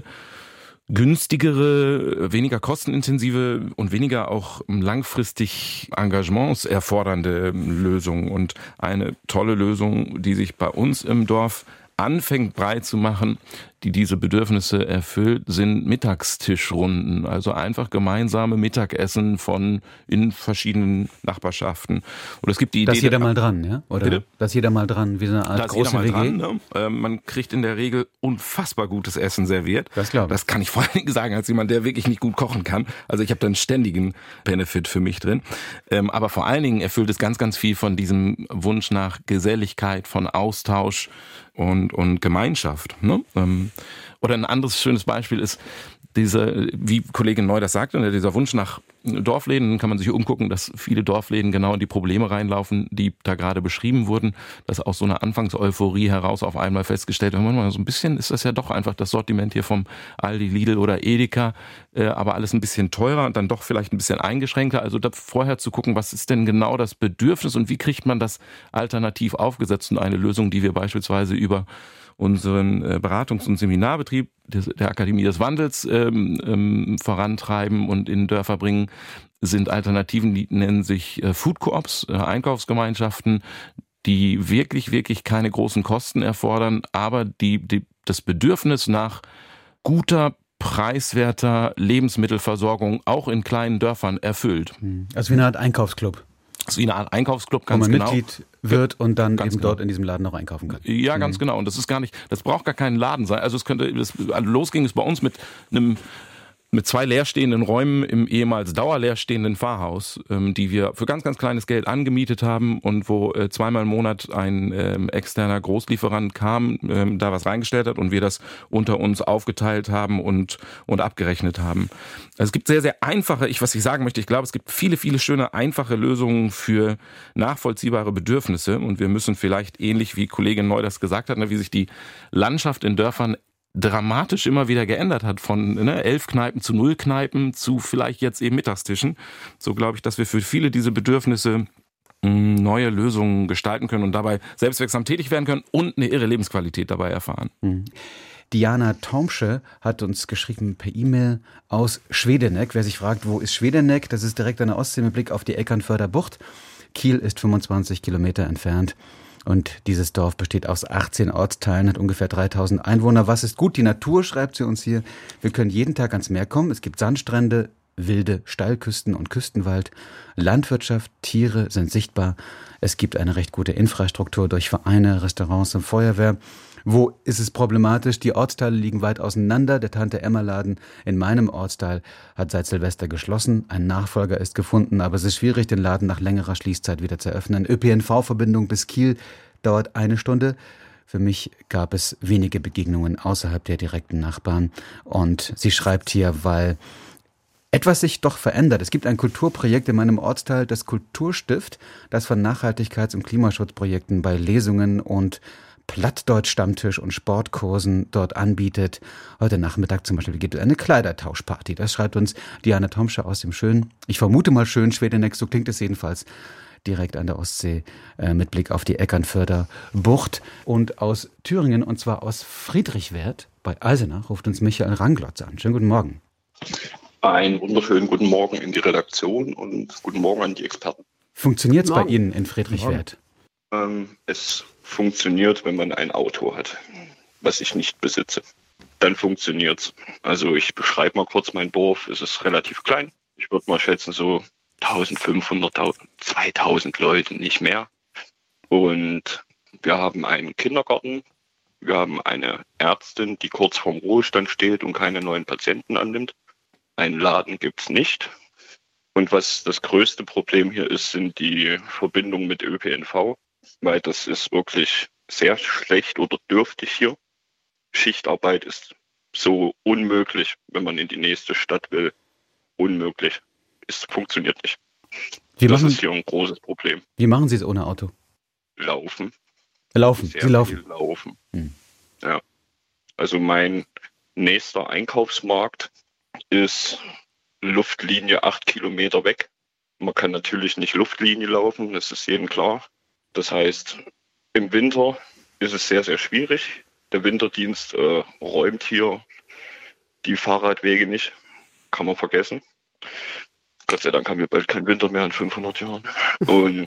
günstigere, weniger kostenintensive und weniger auch langfristig Engagements erfordernde Lösungen. Und eine tolle Lösung, die sich bei uns im Dorf anfängt breit zu machen, die diese Bedürfnisse erfüllt, sind Mittagstischrunden. Also einfach gemeinsame Mittagessen von in verschiedenen Nachbarschaften. Und es gibt die Idee, dass jeder mal dran, ja? Oder bitte? dass jeder mal dran, wie so eine Art dass große jeder mal W G. dran, ne? Man kriegt in der Regel unfassbar gutes Essen serviert. Das glaube ich. Das kann ich vor allen Dingen sagen, als jemand, der wirklich nicht gut kochen kann. Also ich habe da einen ständigen Benefit für mich drin. Aber vor allen Dingen erfüllt es ganz, ganz viel von diesem Wunsch nach Geselligkeit, von Austausch und, und Gemeinschaft. Ne? Oder ein anderes schönes Beispiel ist, diese, wie Kollegin Neu das sagte, dieser Wunsch nach Dorfläden, kann man sich umgucken, dass viele Dorfläden genau in die Probleme reinlaufen, die da gerade beschrieben wurden, dass aus so einer Anfangseuphorie heraus auf einmal festgestellt wird, man, so ein bisschen ist das ja doch einfach das Sortiment hier vom Aldi, Lidl oder Edeka, äh, aber alles ein bisschen teurer und dann doch vielleicht ein bisschen eingeschränkter. Also da vorher zu gucken, was ist denn genau das Bedürfnis und wie kriegt man das alternativ aufgesetzt und eine Lösung, die wir beispielsweise über unseren Beratungs- und Seminarbetrieb des, der Akademie des Wandels ähm, ähm, vorantreiben und in Dörfer bringen, sind Alternativen, die nennen sich äh, Food Coops, äh, Einkaufsgemeinschaften, die wirklich, wirklich keine großen Kosten erfordern, aber die, die das Bedürfnis nach guter, preiswerter Lebensmittelversorgung auch in kleinen Dörfern erfüllt. Also wie eine Art Einkaufsclub. Das ist wie eine Art Einkaufsclub, ganz wo man genau. Mitglied wird und dann ganz eben genau. dort in diesem Laden noch einkaufen kann. Ja, ganz mhm. genau. Und das ist gar nicht, das braucht gar keinen Laden sein. Also es könnte, das, los ging es bei uns mit einem mit zwei leerstehenden Räumen im ehemals dauerleerstehenden Pfarrhaus, ähm, die wir für ganz, ganz kleines Geld angemietet haben und wo äh, zweimal im Monat ein ähm, externer Großlieferant kam, ähm, da was reingestellt hat und wir das unter uns aufgeteilt haben und und abgerechnet haben. Also es gibt sehr, sehr einfache, ich was ich sagen möchte, ich glaube, es gibt viele, viele schöne, einfache Lösungen für nachvollziehbare Bedürfnisse und wir müssen vielleicht ähnlich wie Kollegin Neu das gesagt hat, ne, wie sich die Landschaft in Dörfern dramatisch immer wieder geändert hat, von ne, elf Kneipen zu null Kneipen zu vielleicht jetzt eben Mittagstischen. So glaube ich, dass wir für viele diese Bedürfnisse mh, neue Lösungen gestalten können und dabei selbstwirksam tätig werden können und eine irre Lebensqualität dabei erfahren. Mhm. Diana Taumsche hat uns geschrieben per E-Mail aus Schwedeneck. Wer sich fragt, wo ist Schwedeneck? Das ist direkt an der Ostsee mit Blick auf die Eckernförder Bucht. Kiel ist fünfundzwanzig Kilometer entfernt. Und dieses Dorf besteht aus achtzehn Ortsteilen, hat ungefähr dreitausend Einwohner. Was ist gut? Die Natur, schreibt sie uns hier. Wir können jeden Tag ans Meer kommen. Es gibt Sandstrände, wilde Steilküsten und Küstenwald. Landwirtschaft, Tiere sind sichtbar. Es gibt eine recht gute Infrastruktur durch Vereine, Restaurants und Feuerwehr. Wo ist es problematisch? Die Ortsteile liegen weit auseinander. Der Tante-Emma-Laden in meinem Ortsteil hat seit Silvester geschlossen. Ein Nachfolger ist gefunden, aber es ist schwierig, den Laden nach längerer Schließzeit wieder zu öffnen. Ö P N V-Verbindung bis Kiel dauert eine Stunde. Für mich gab es wenige Begegnungen außerhalb der direkten Nachbarn. Und sie schreibt hier, weil etwas sich doch verändert. Es gibt ein Kulturprojekt in meinem Ortsteil, das Kulturstift, das von Nachhaltigkeits- und Klimaschutzprojekten bei Lesungen und Plattdeutsch-Stammtisch und Sportkursen dort anbietet. Heute Nachmittag zum Beispiel gibt es eine Kleidertauschparty. Das schreibt uns Diana Tomsche aus dem schönen, ich vermute mal schön, Schwedeneck, so klingt es jedenfalls, direkt an der Ostsee äh, mit Blick auf die Eckernförder Bucht. Und aus Thüringen, und zwar aus Friedrichwerth bei Eisenach, ruft uns Michael Ranglotz an. Schönen guten Morgen. Einen wunderschönen guten Morgen in die Redaktion und guten Morgen an die Experten. Funktioniert es bei Ihnen in Friedrichwerth? Ähm, es funktioniert, wenn man ein Auto hat, was ich nicht besitze. Dann funktioniert's. Also ich beschreibe mal kurz mein Dorf. Es ist relativ klein. Ich würde mal schätzen so eintausendfünfhundert, zweitausend Leute, nicht mehr. Und wir haben einen Kindergarten. Wir haben eine Ärztin, die kurz vorm Ruhestand steht und keine neuen Patienten annimmt. Einen Laden gibt's nicht. Und was das größte Problem hier ist, sind die Verbindungen mit Ö P N V. Weil das ist wirklich sehr schlecht oder dürftig hier. Schichtarbeit ist so unmöglich, wenn man in die nächste Stadt will. Unmöglich. Es funktioniert nicht. Wie das machen, ist hier ein großes Problem. Wie machen Sie es ohne Auto? Laufen. Laufen, Sehr Sie laufen. viel laufen. Hm. Ja. Also mein nächster Einkaufsmarkt ist Luftlinie acht Kilometer weg. Man kann natürlich nicht Luftlinie laufen, das ist jedem klar. Das heißt, im Winter ist es sehr, sehr schwierig. Der Winterdienst äh, räumt hier die Fahrradwege nicht. Kann man vergessen. Gott sei Dank haben wir bald keinen Winter mehr in fünfhundert Jahren. Und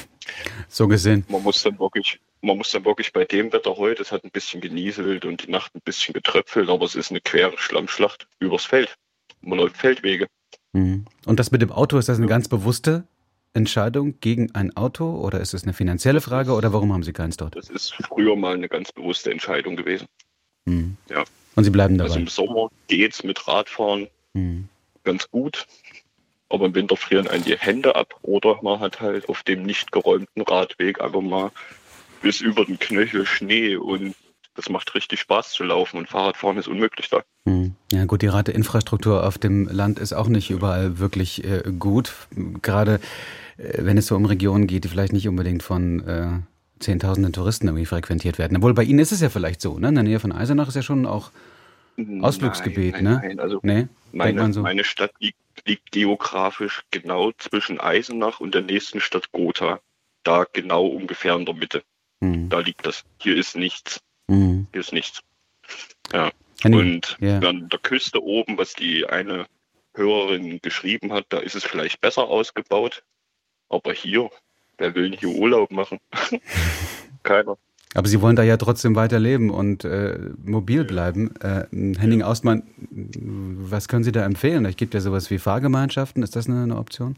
so gesehen. Man muss dann wirklich, man muss dann wirklich bei dem Wetter heute, es hat ein bisschen genieselt und die Nacht ein bisschen getröpfelt, aber es ist eine quere Schlammschlacht übers Feld. Man läuft Feldwege. Mhm. Und das mit dem Auto, ist das eine ganz bewusste Entscheidung gegen ein Auto oder ist es eine finanzielle Frage oder warum haben Sie keins dort? Das ist früher mal eine ganz bewusste Entscheidung gewesen. Mhm. Ja. Und Sie bleiben dabei? Also im Sommer geht's mit Radfahren mhm. ganz gut, aber im Winter frieren einem die Hände ab oder man hat halt auf dem nicht geräumten Radweg einfach mal bis über den Knöchel Schnee und das macht richtig Spaß zu laufen und Fahrradfahren ist unmöglich da. Mhm. Ja gut, die Radinfrastruktur auf dem Land ist auch nicht überall wirklich äh, gut, gerade äh, wenn es so um Regionen geht, die vielleicht nicht unbedingt von äh, Zehntausenden Touristen irgendwie frequentiert werden. Obwohl bei Ihnen ist es ja vielleicht so, ne? In der Nähe von Eisenach ist ja schon auch Ausflugsgebiet, nein, ne? Nein, nein. Also nee? meine, so? meine Stadt liegt, liegt geografisch genau zwischen Eisenach und der nächsten Stadt Gotha. Da genau ungefähr in der Mitte. Mhm. Da liegt das. Hier ist nichts. Mhm. Hier ist nichts. Ja. Henning, und ja. an der Küste oben, was die eine Hörerin geschrieben hat, da ist es vielleicht besser ausgebaut. Aber hier, wer will hier Urlaub machen? Keiner. Aber Sie wollen da ja trotzdem weiterleben und äh, mobil bleiben. Äh, Henning Austmann, was können Sie da empfehlen? Es gibt ja sowas wie Fahrgemeinschaften. Ist das eine, eine Option?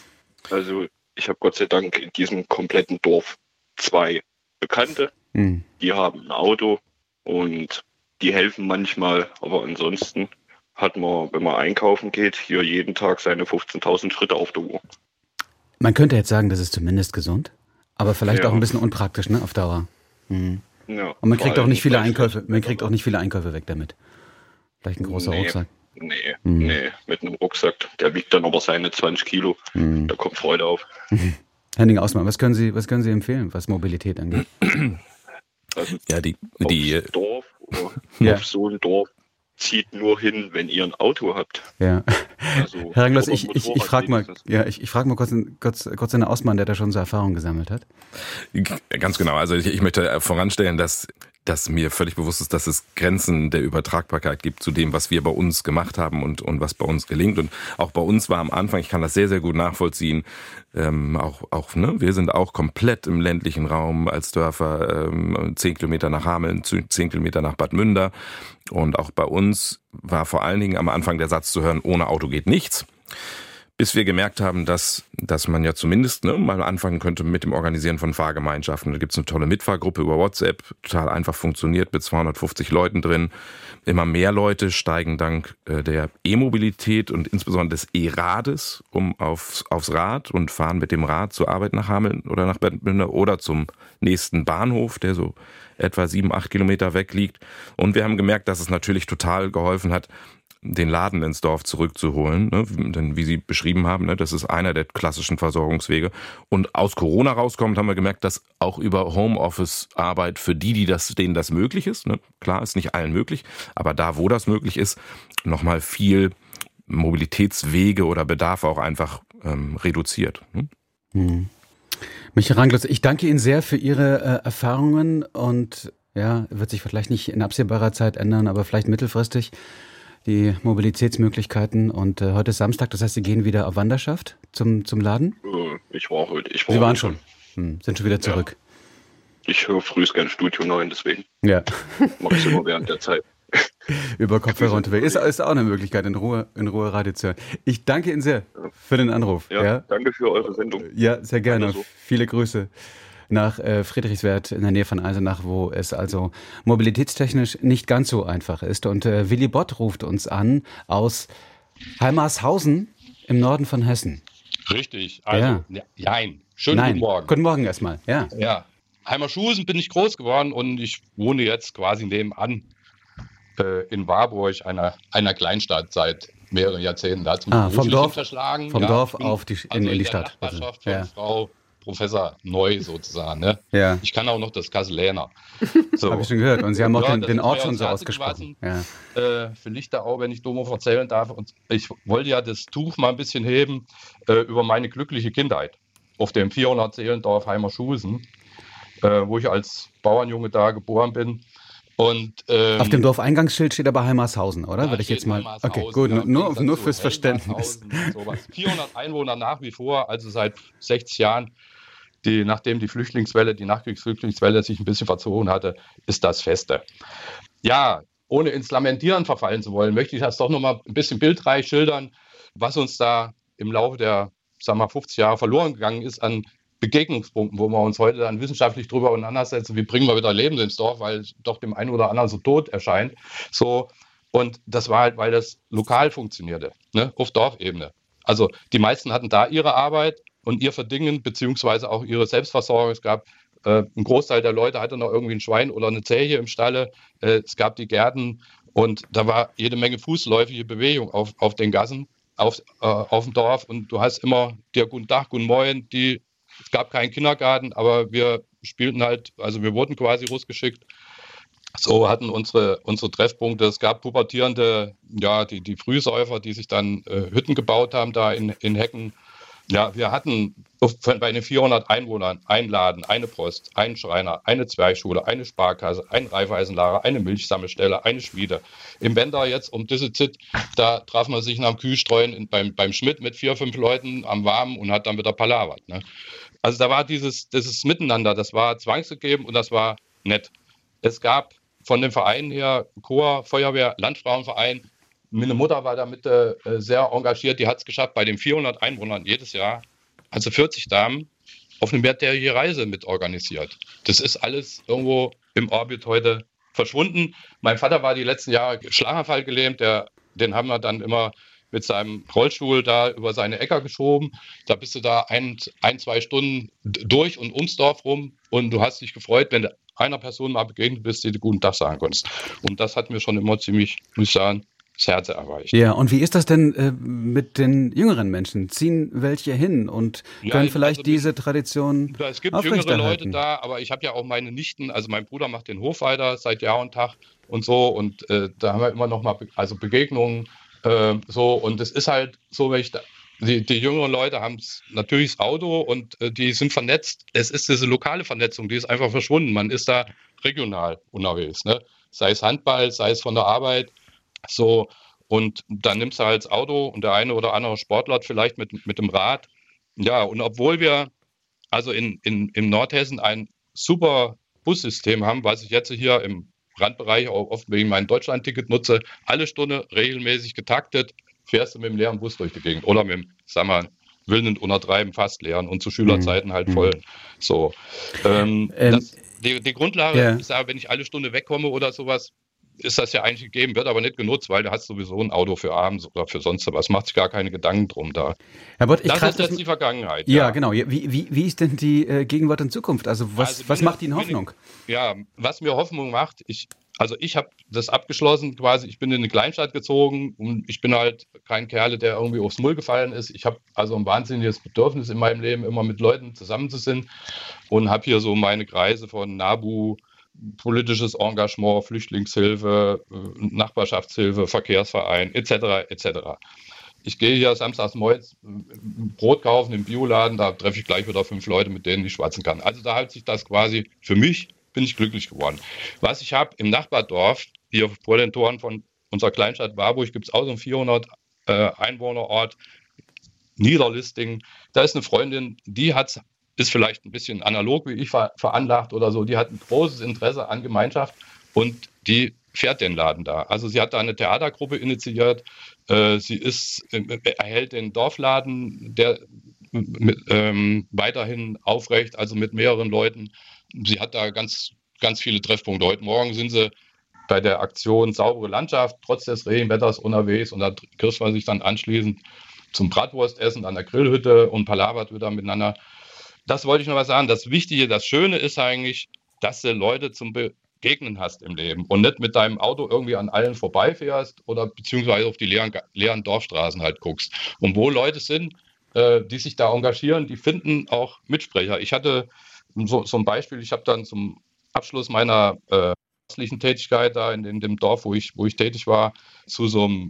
Also ich habe Gott sei Dank in diesem kompletten Dorf zwei Bekannte. Hm. Die haben ein Auto und die helfen manchmal. Aber ansonsten hat man, wenn man einkaufen geht, hier jeden Tag seine fünfzehntausend Schritte auf der Uhr. Man könnte jetzt sagen, das ist zumindest gesund, aber vielleicht ja. auch ein bisschen unpraktisch, ne, auf Dauer. Mhm. Ja, und man kriegt auch nicht viele Einkäufe, schlecht. man kriegt auch nicht viele Einkäufe weg damit. Vielleicht ein großer nee, Rucksack. Nee, mhm. nee, mit einem Rucksack. Der wiegt dann aber seine zwanzig Kilo. Mhm. Da kommt Freude auf. Mhm. Henning Austmann, was können Sie, was können Sie empfehlen, was Mobilität angeht? Also ja, die, die aufs Dorf, ja. auf so ein Dorf zieht nur hin, wenn ihr ein Auto habt. Ja. Also, Herr Ranglos, ich, ich, ich frage mal, ja, ich, ich frag mal kurz, kurz, kurz Herrn Austmann, der da schon so Erfahrung gesammelt hat. Ganz genau. Also ich, ich möchte voranstellen, dass, dass mir völlig bewusst ist, dass es Grenzen der Übertragbarkeit gibt zu dem, was wir bei uns gemacht haben und, und was bei uns gelingt. Und auch bei uns war am Anfang, ich kann das sehr, sehr gut nachvollziehen, ähm, auch, auch, ne, wir sind auch komplett im ländlichen Raum als Dörfer, ähm, zehn Kilometer nach Hameln, zehn Kilometer nach Bad Münder. Und auch bei uns war vor allen Dingen am Anfang der Satz zu hören, ohne Auto geht nichts. Bis wir gemerkt haben, dass, dass man ja zumindest ne, mal anfangen könnte mit dem Organisieren von Fahrgemeinschaften. Da gibt's eine tolle Mitfahrgruppe über WhatsApp, total einfach funktioniert, mit zweihundertfünfzig Leuten drin. Immer mehr Leute steigen dank äh, der E-Mobilität und insbesondere des E-Rades um aufs, aufs Rad und fahren mit dem Rad zur Arbeit nach Hameln oder nach Bad Münder oder zum nächsten Bahnhof, der so etwa sieben, acht Kilometer weg liegt. Und wir haben gemerkt, dass es natürlich total geholfen hat, den Laden ins Dorf zurückzuholen, ne? Denn wie Sie beschrieben haben, ne, das ist einer der klassischen Versorgungswege. Und aus Corona rauskommt, haben wir gemerkt, dass auch über Homeoffice-Arbeit für die, die das, denen das möglich ist, ne? Klar, ist nicht allen möglich, aber da, wo das möglich ist, nochmal viel Mobilitätswege oder Bedarf auch einfach ähm, reduziert. Ne? Hm. Michael Ranglos, ich danke Ihnen sehr für Ihre äh, Erfahrungen und ja, wird sich vielleicht nicht in absehbarer Zeit ändern, aber vielleicht mittelfristig die Mobilitätsmöglichkeiten. Und äh, heute ist Samstag, das heißt, Sie gehen wieder auf Wanderschaft zum, zum Laden? Ich war heute. Ich war Sie waren heute. schon, hm, sind schon wieder zurück. Ja. Ich höre frühst gerne Studio neun, deswegen ja. mache ich es immer während der Zeit. Über Kopfhörer unterwegs. Ist, ist auch eine Möglichkeit, in Ruhe, in Ruhe Radio zu hören. Ich danke Ihnen sehr für den Anruf. Ja, ja. Danke für eure Sendung. Ja, sehr gerne. Also. Viele Grüße nach äh, Friedrichswerth in der Nähe von Eisenach, wo es also mobilitätstechnisch nicht ganz so einfach ist. Und äh, Willi Bott ruft uns an aus Heimarshausen im Norden von Hessen. Richtig. Also, ja. ne, nein. Schönen Nein. guten Morgen. Guten Morgen erstmal. Ja. Ja. Heimerschusen bin ich groß geworden und ich wohne jetzt quasi nebenan äh, in Warburg, einer, einer Kleinstadt, seit mehreren Jahrzehnten. Da zum ah, vom Dorf, verschlagen. Vom ja, Dorf auf die, in, also in die in Stadt. Der Nachbarschaft von ja. Frau Professor Neu sozusagen. Ne? Ja. Ich kann auch noch das Kasseläner. So. Habe ich schon gehört. Und Sie haben auch ja, den, den Ort schon so ausgesprochen. Ja. Äh, für Lichterau, wenn ich Domo erzählen darf. Und ich wollte ja das Tuch mal ein bisschen heben äh, über meine glückliche Kindheit auf dem vierhundert Seelendorf Heimerschusen, äh, wo ich als Bauernjunge da geboren bin. Und, ähm, auf dem Dorfeingangsschild steht aber Heimershausen, oder? Da Würde ich jetzt mal. Okay, gut, ja, nur, nur fürs Verständnis. vierhundert Einwohner nach wie vor, also seit sechzig Jahren. Die, nachdem die Flüchtlingswelle, die Nachkriegsflüchtlingswelle sich ein bisschen verzogen hatte, ist das Feste. Ja, ohne ins Lamentieren verfallen zu wollen, möchte ich das doch nochmal ein bisschen bildreich schildern, was uns da im Laufe der, sagen wir mal, fünfzig Jahre verloren gegangen ist an Begegnungspunkten, wo wir uns heute dann wissenschaftlich drüber auseinandersetzen, wie bringen wir wieder Leben ins Dorf, weil es doch dem einen oder anderen so tot erscheint. So, und das war halt, weil das lokal funktionierte, ne, auf Dorfebene. Also die meisten hatten da ihre Arbeit und ihr Verdingen, beziehungsweise auch ihre Selbstversorgung. Es gab äh, ein Großteil der Leute hatte noch irgendwie ein Schwein oder eine Zeche im Stalle. Äh, es gab die Gärten und da war jede Menge fußläufige Bewegung auf, auf den Gassen, auf, äh, auf dem Dorf. Und du hast immer dir guten Tag, guten Morgen. Die, es gab keinen Kindergarten, aber wir spielten halt, also wir wurden quasi rausgeschickt. So hatten unsere, unsere Treffpunkte. Es gab pubertierende, ja, die, die Frühsäufer, die sich dann äh, Hütten gebaut haben da in, in Hecken. Ja, wir hatten bei den vierhundert Einwohnern ein Laden, eine Post, einen Schreiner, eine Zwergschule, eine Sparkasse, ein Reifeisenlager, eine Milchsammelstelle, eine Schmiede. Im Bender jetzt um diese Zeit, da traf man sich nach dem Kühlstreuen in, beim, beim Schmidt mit vier, fünf Leuten am Warmen und hat dann wieder palavert. Ne? Also da war dieses, dieses Miteinander, das war zwangsgegeben und das war nett. Es gab von den Vereinen her Chor, Feuerwehr, Landfrauenverein. Meine Mutter war damit äh, sehr engagiert. Die hat es geschafft, bei den vierhundert Einwohnern jedes Jahr, also vierzig Damen, auf eine mehrtägige Reise mit organisiert. Das ist alles irgendwo im Orbit heute verschwunden. Mein Vater war die letzten Jahre Schlaganfall gelähmt. Der, den haben wir dann immer mit seinem Rollstuhl da über seine Äcker geschoben. Da bist du da ein, ein zwei Stunden durch und ums Dorf rum und du hast dich gefreut, wenn du einer Person mal begegnet bist, die du guten Tag sagen konntest. Und das hat mir schon immer ziemlich, muss ich sagen, das Herz erreicht. Ja, und wie ist das denn äh, mit den jüngeren Menschen? Ziehen welche hin und können ja, vielleicht also, diese Tradition Es gibt jüngere Leute da, aber ich habe ja auch meine Nichten, also mein Bruder macht den Hofreiter seit Jahr und Tag und so und äh, da haben wir immer noch mal Be- also Begegnungen äh, so und es ist halt so, wenn ich da, die, die jüngeren Leute haben natürlich das Auto und äh, die sind vernetzt. Es ist diese lokale Vernetzung, die ist einfach verschwunden. Man ist da regional unterwegs, ne? Sei es Handball, sei es von der Arbeit. So, und dann nimmst du halt das Auto und der eine oder andere Sportler vielleicht mit, mit dem Rad. Ja, und obwohl wir also in, in, im Nordhessen ein super Bussystem haben, was ich jetzt hier im Randbereich auch oft wegen meinem Deutschland-Ticket nutze, alle Stunde regelmäßig getaktet, fährst du mit dem leeren Bus durch die Gegend oder mit dem, sag mal, willen und untertreiben fast leeren und zu Schülerzeiten halt voll. So. Ähm, ähm, das, die, die Grundlage yeah. ist aber, wenn ich alle Stunde wegkomme oder sowas, ist das ja eigentlich gegeben, wird aber nicht genutzt, weil du hast sowieso ein Auto für abends oder für sonst was. Macht sich gar keine Gedanken drum da. Herr Bott, ich das ist das jetzt die Vergangenheit. Ja, ja. genau. Wie, wie, wie ist denn die äh, Gegenwart in Zukunft? Also was, also was macht Ihnen Hoffnung? Ich, ja, was mir Hoffnung macht, ich, also ich habe das abgeschlossen quasi, ich bin in eine Kleinstadt gezogen und ich bin halt kein Kerl, der irgendwie aufs Maul gefallen ist. Ich habe also ein wahnsinniges Bedürfnis in meinem Leben, immer mit Leuten zusammen zu sein und habe hier so meine Kreise von NABU, politisches Engagement, Flüchtlingshilfe, Nachbarschaftshilfe, Verkehrsverein et cetera et cetera. Ich gehe hier samstags morgens Brot kaufen im Bioladen, da treffe ich gleich wieder fünf Leute, mit denen ich schwatzen kann. Also da hat sich das quasi, für mich bin ich glücklich geworden. Was ich habe im Nachbardorf, hier vor den Toren von unserer Kleinstadt Warburg, gibt es auch so einen vierhundert äh, Einwohnerort, Niederlisting. Da ist eine Freundin, die hat ist vielleicht ein bisschen analog wie ich ver- veranlagt oder so, die hat ein großes Interesse an Gemeinschaft und die fährt den Laden da. Also sie hat da eine Theatergruppe initiiert, äh, sie ist, äh, erhält den Dorfladen, der mit, ähm, weiterhin aufrecht, also mit mehreren Leuten. Sie hat da ganz, ganz viele Treffpunkte. Heute Morgen sind sie bei der Aktion Saubere Landschaft, trotz des Regenwetters unterwegs und da trifft man sich dann anschließend zum Bratwurstessen an der Grillhütte und palavert wieder miteinander. Das wollte ich noch mal sagen. Das Wichtige, das Schöne ist eigentlich, dass die Leute zum Be- Gegenden hast im Leben und nicht mit deinem Auto irgendwie an allen vorbeifährst oder beziehungsweise auf die leeren, leeren Dorfstraßen halt guckst. Und wo Leute sind, äh, die sich da engagieren, die finden auch Mitsprecher. Ich hatte so, so ein Beispiel, ich habe dann zum Abschluss meiner äh, ärztlichen Tätigkeit da in, in dem Dorf, wo ich, wo ich tätig war, zu so einem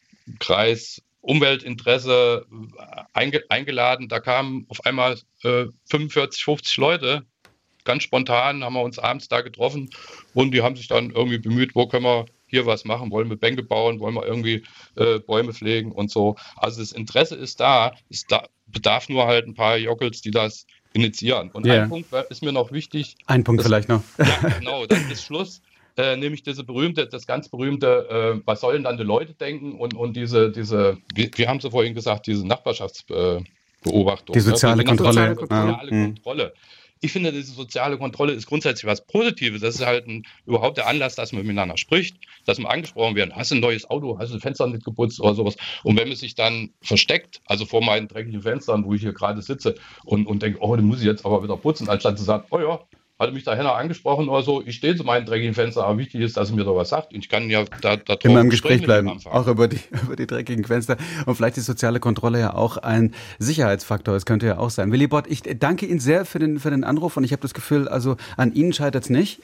Kreis Umweltinteresse einge, eingeladen. Da kamen auf einmal äh, fünfundvierzig, fünfzig Leute. Ganz spontan haben wir uns abends da getroffen und die haben sich dann irgendwie bemüht, wo können wir hier was machen, wollen wir Bänke bauen, wollen wir irgendwie äh, Bäume pflegen und so. Also das Interesse ist da, es da, bedarf nur halt ein paar Jockels, die das initiieren. Und yeah. ein Punkt ist mir noch wichtig. Ein Punkt das, vielleicht noch. Ja, genau, das ist Schluss. Äh, nämlich diese berühmte, das ganz berühmte, äh, was sollen dann die Leute denken und, und diese, diese, wie, wie haben Sie vorhin gesagt, diese Nachbarschaftsbeobachtung. Die soziale ne? die Kontrolle. Soziale, soziale ah, Kontrolle. Ich finde, diese soziale Kontrolle ist grundsätzlich was Positives. Das ist halt ein, überhaupt der Anlass, dass man miteinander spricht, dass man angesprochen wird. Hast du ein neues Auto? Hast du ein Fenster nicht geputzt oder sowas? Und wenn man sich dann versteckt, also vor meinen dreckigen Fenstern, wo ich hier gerade sitze und, und denke, oh, den muss ich jetzt aber wieder putzen, anstatt zu sagen, oh ja, hatte mich da Henner angesprochen oder so, ich stehe zu meinen dreckigen Fenstern, aber wichtig ist, dass er mir da was sagt. Und ich kann ja da, da immer im Gespräch bleiben, auch über die, über die dreckigen Fenster. Und vielleicht ist soziale Kontrolle ja auch ein Sicherheitsfaktor, das könnte ja auch sein. Willy Bott, ich danke Ihnen sehr für den, für den Anruf und ich habe das Gefühl, also an Ihnen scheitert es nicht.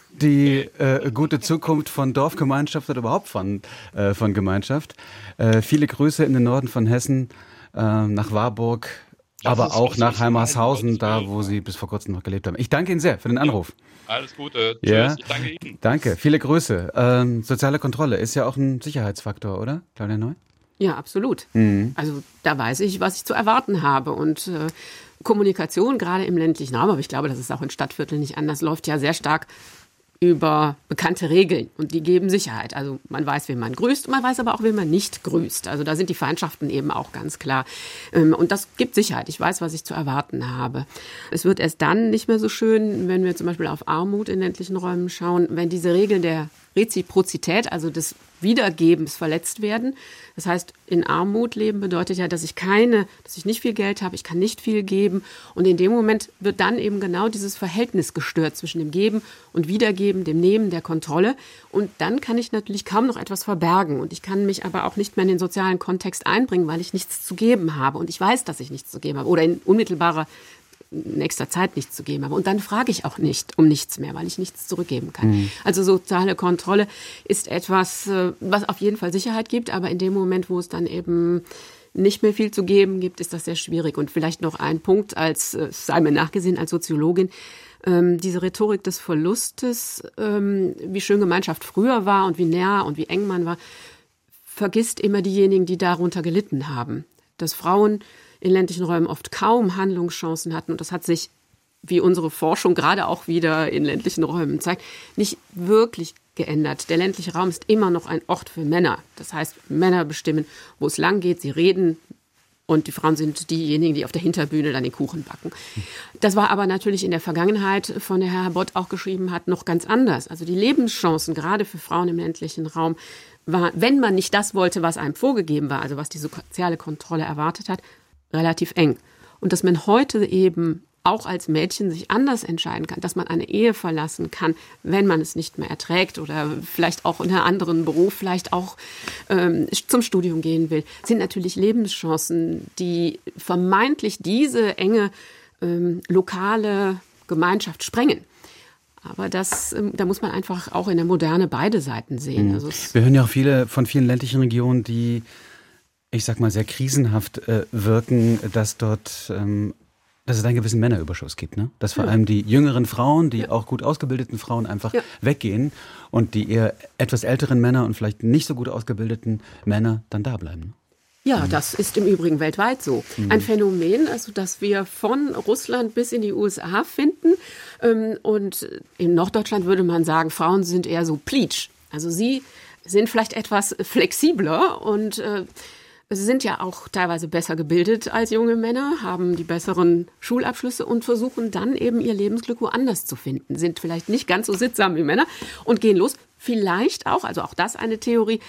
Die äh, gute Zukunft von Dorfgemeinschaft oder überhaupt von, äh, von Gemeinschaft. Äh, viele Grüße in den Norden von Hessen, äh, nach Warburg, aber auch nach Heimershausen, da wo Sie bis vor kurzem noch gelebt haben. Ich danke Ihnen sehr für den Anruf. Alles Gute. Ja. Tschüss. Ich danke Ihnen. Danke. Viele Grüße. Ähm, soziale Kontrolle ist ja auch ein Sicherheitsfaktor, oder, Claudia Neu? Ja, absolut. Mhm. Also da weiß ich, was ich zu erwarten habe. Und äh, Kommunikation, gerade im ländlichen Raum, aber ich glaube, das ist auch in Stadtvierteln nicht anders, läuft ja sehr stark über bekannte Regeln und die geben Sicherheit. Also man weiß, wen man grüßt, man weiß aber auch, wen man nicht grüßt. Also da sind die Feindschaften eben auch ganz klar. Und das gibt Sicherheit. Ich weiß, was ich zu erwarten habe. Es wird erst dann nicht mehr so schön, wenn wir zum Beispiel auf Armut in ländlichen Räumen schauen, wenn diese Regeln der Reziprozität, also des Wiedergebens, verletzt werden. Das heißt, in Armut leben bedeutet ja, dass ich keine, dass ich nicht viel Geld habe, ich kann nicht viel geben. Und in dem Moment wird dann eben genau dieses Verhältnis gestört zwischen dem Geben und Wiedergeben, dem Nehmen, der Kontrolle. Und dann kann ich natürlich kaum noch etwas verbergen. Und ich kann mich aber auch nicht mehr in den sozialen Kontext einbringen, weil ich nichts zu geben habe. Und ich weiß, dass ich nichts zu geben habe oder in unmittelbarer nächster Zeit nichts zu geben habe. Und dann frage ich auch nicht um nichts mehr, weil ich nichts zurückgeben kann. Mhm. Also soziale Kontrolle ist etwas, was auf jeden Fall Sicherheit gibt, aber in dem Moment, wo es dann eben nicht mehr viel zu geben gibt, ist das sehr schwierig. Und vielleicht noch ein Punkt, als sei mir nachgesehen als Soziologin, ähm, diese Rhetorik des Verlustes, ähm, wie schön Gemeinschaft früher war und wie näher und wie eng man war, vergisst immer diejenigen, die darunter gelitten haben. Dass Frauen in ländlichen Räumen oft kaum Handlungschancen hatten. Und das hat sich, wie unsere Forschung gerade auch wieder in ländlichen Räumen zeigt, nicht wirklich geändert. Der ländliche Raum ist immer noch ein Ort für Männer. Das heißt, Männer bestimmen, wo es lang geht, sie reden und die Frauen sind diejenigen, die auf der Hinterbühne dann den Kuchen backen. Das war aber natürlich in der Vergangenheit, von der Herr Bott auch geschrieben hat, noch ganz anders. Also die Lebenschancen, gerade für Frauen im ländlichen Raum, war, wenn man nicht das wollte, was einem vorgegeben war, also was die soziale Kontrolle erwartet hat, relativ eng. Und dass man heute eben auch als Mädchen sich anders entscheiden kann, dass man eine Ehe verlassen kann, wenn man es nicht mehr erträgt oder vielleicht auch in einem anderen Beruf, vielleicht auch ähm, zum Studium gehen will, sind natürlich Lebenschancen, die vermeintlich diese enge ähm, lokale Gemeinschaft sprengen. Aber das, da muss man einfach auch in der Moderne beide Seiten sehen. Mhm. Also wir hören ja auch viele von vielen ländlichen Regionen, die, ich sag mal, sehr krisenhaft äh, wirken, dass dort, ähm, dass es einen gewissen Männerüberschuss gibt, ne? Dass vor ja. allem die jüngeren Frauen, die ja. auch gut ausgebildeten Frauen einfach ja. weggehen und die eher etwas älteren Männer und vielleicht nicht so gut ausgebildeten Männer dann da bleiben. Ja, das ist im Übrigen weltweit so. Mhm. Ein Phänomen, also das wir von Russland bis in die U S A finden. Und in Norddeutschland würde man sagen, Frauen sind eher so Pleatsch. Also sie sind vielleicht etwas flexibler und äh, sie sind ja auch teilweise besser gebildet als junge Männer, haben die besseren Schulabschlüsse und versuchen dann eben ihr Lebensglück woanders zu finden. Sind vielleicht nicht ganz so sittsam wie Männer und gehen los. Vielleicht auch, also auch das eine Theorie,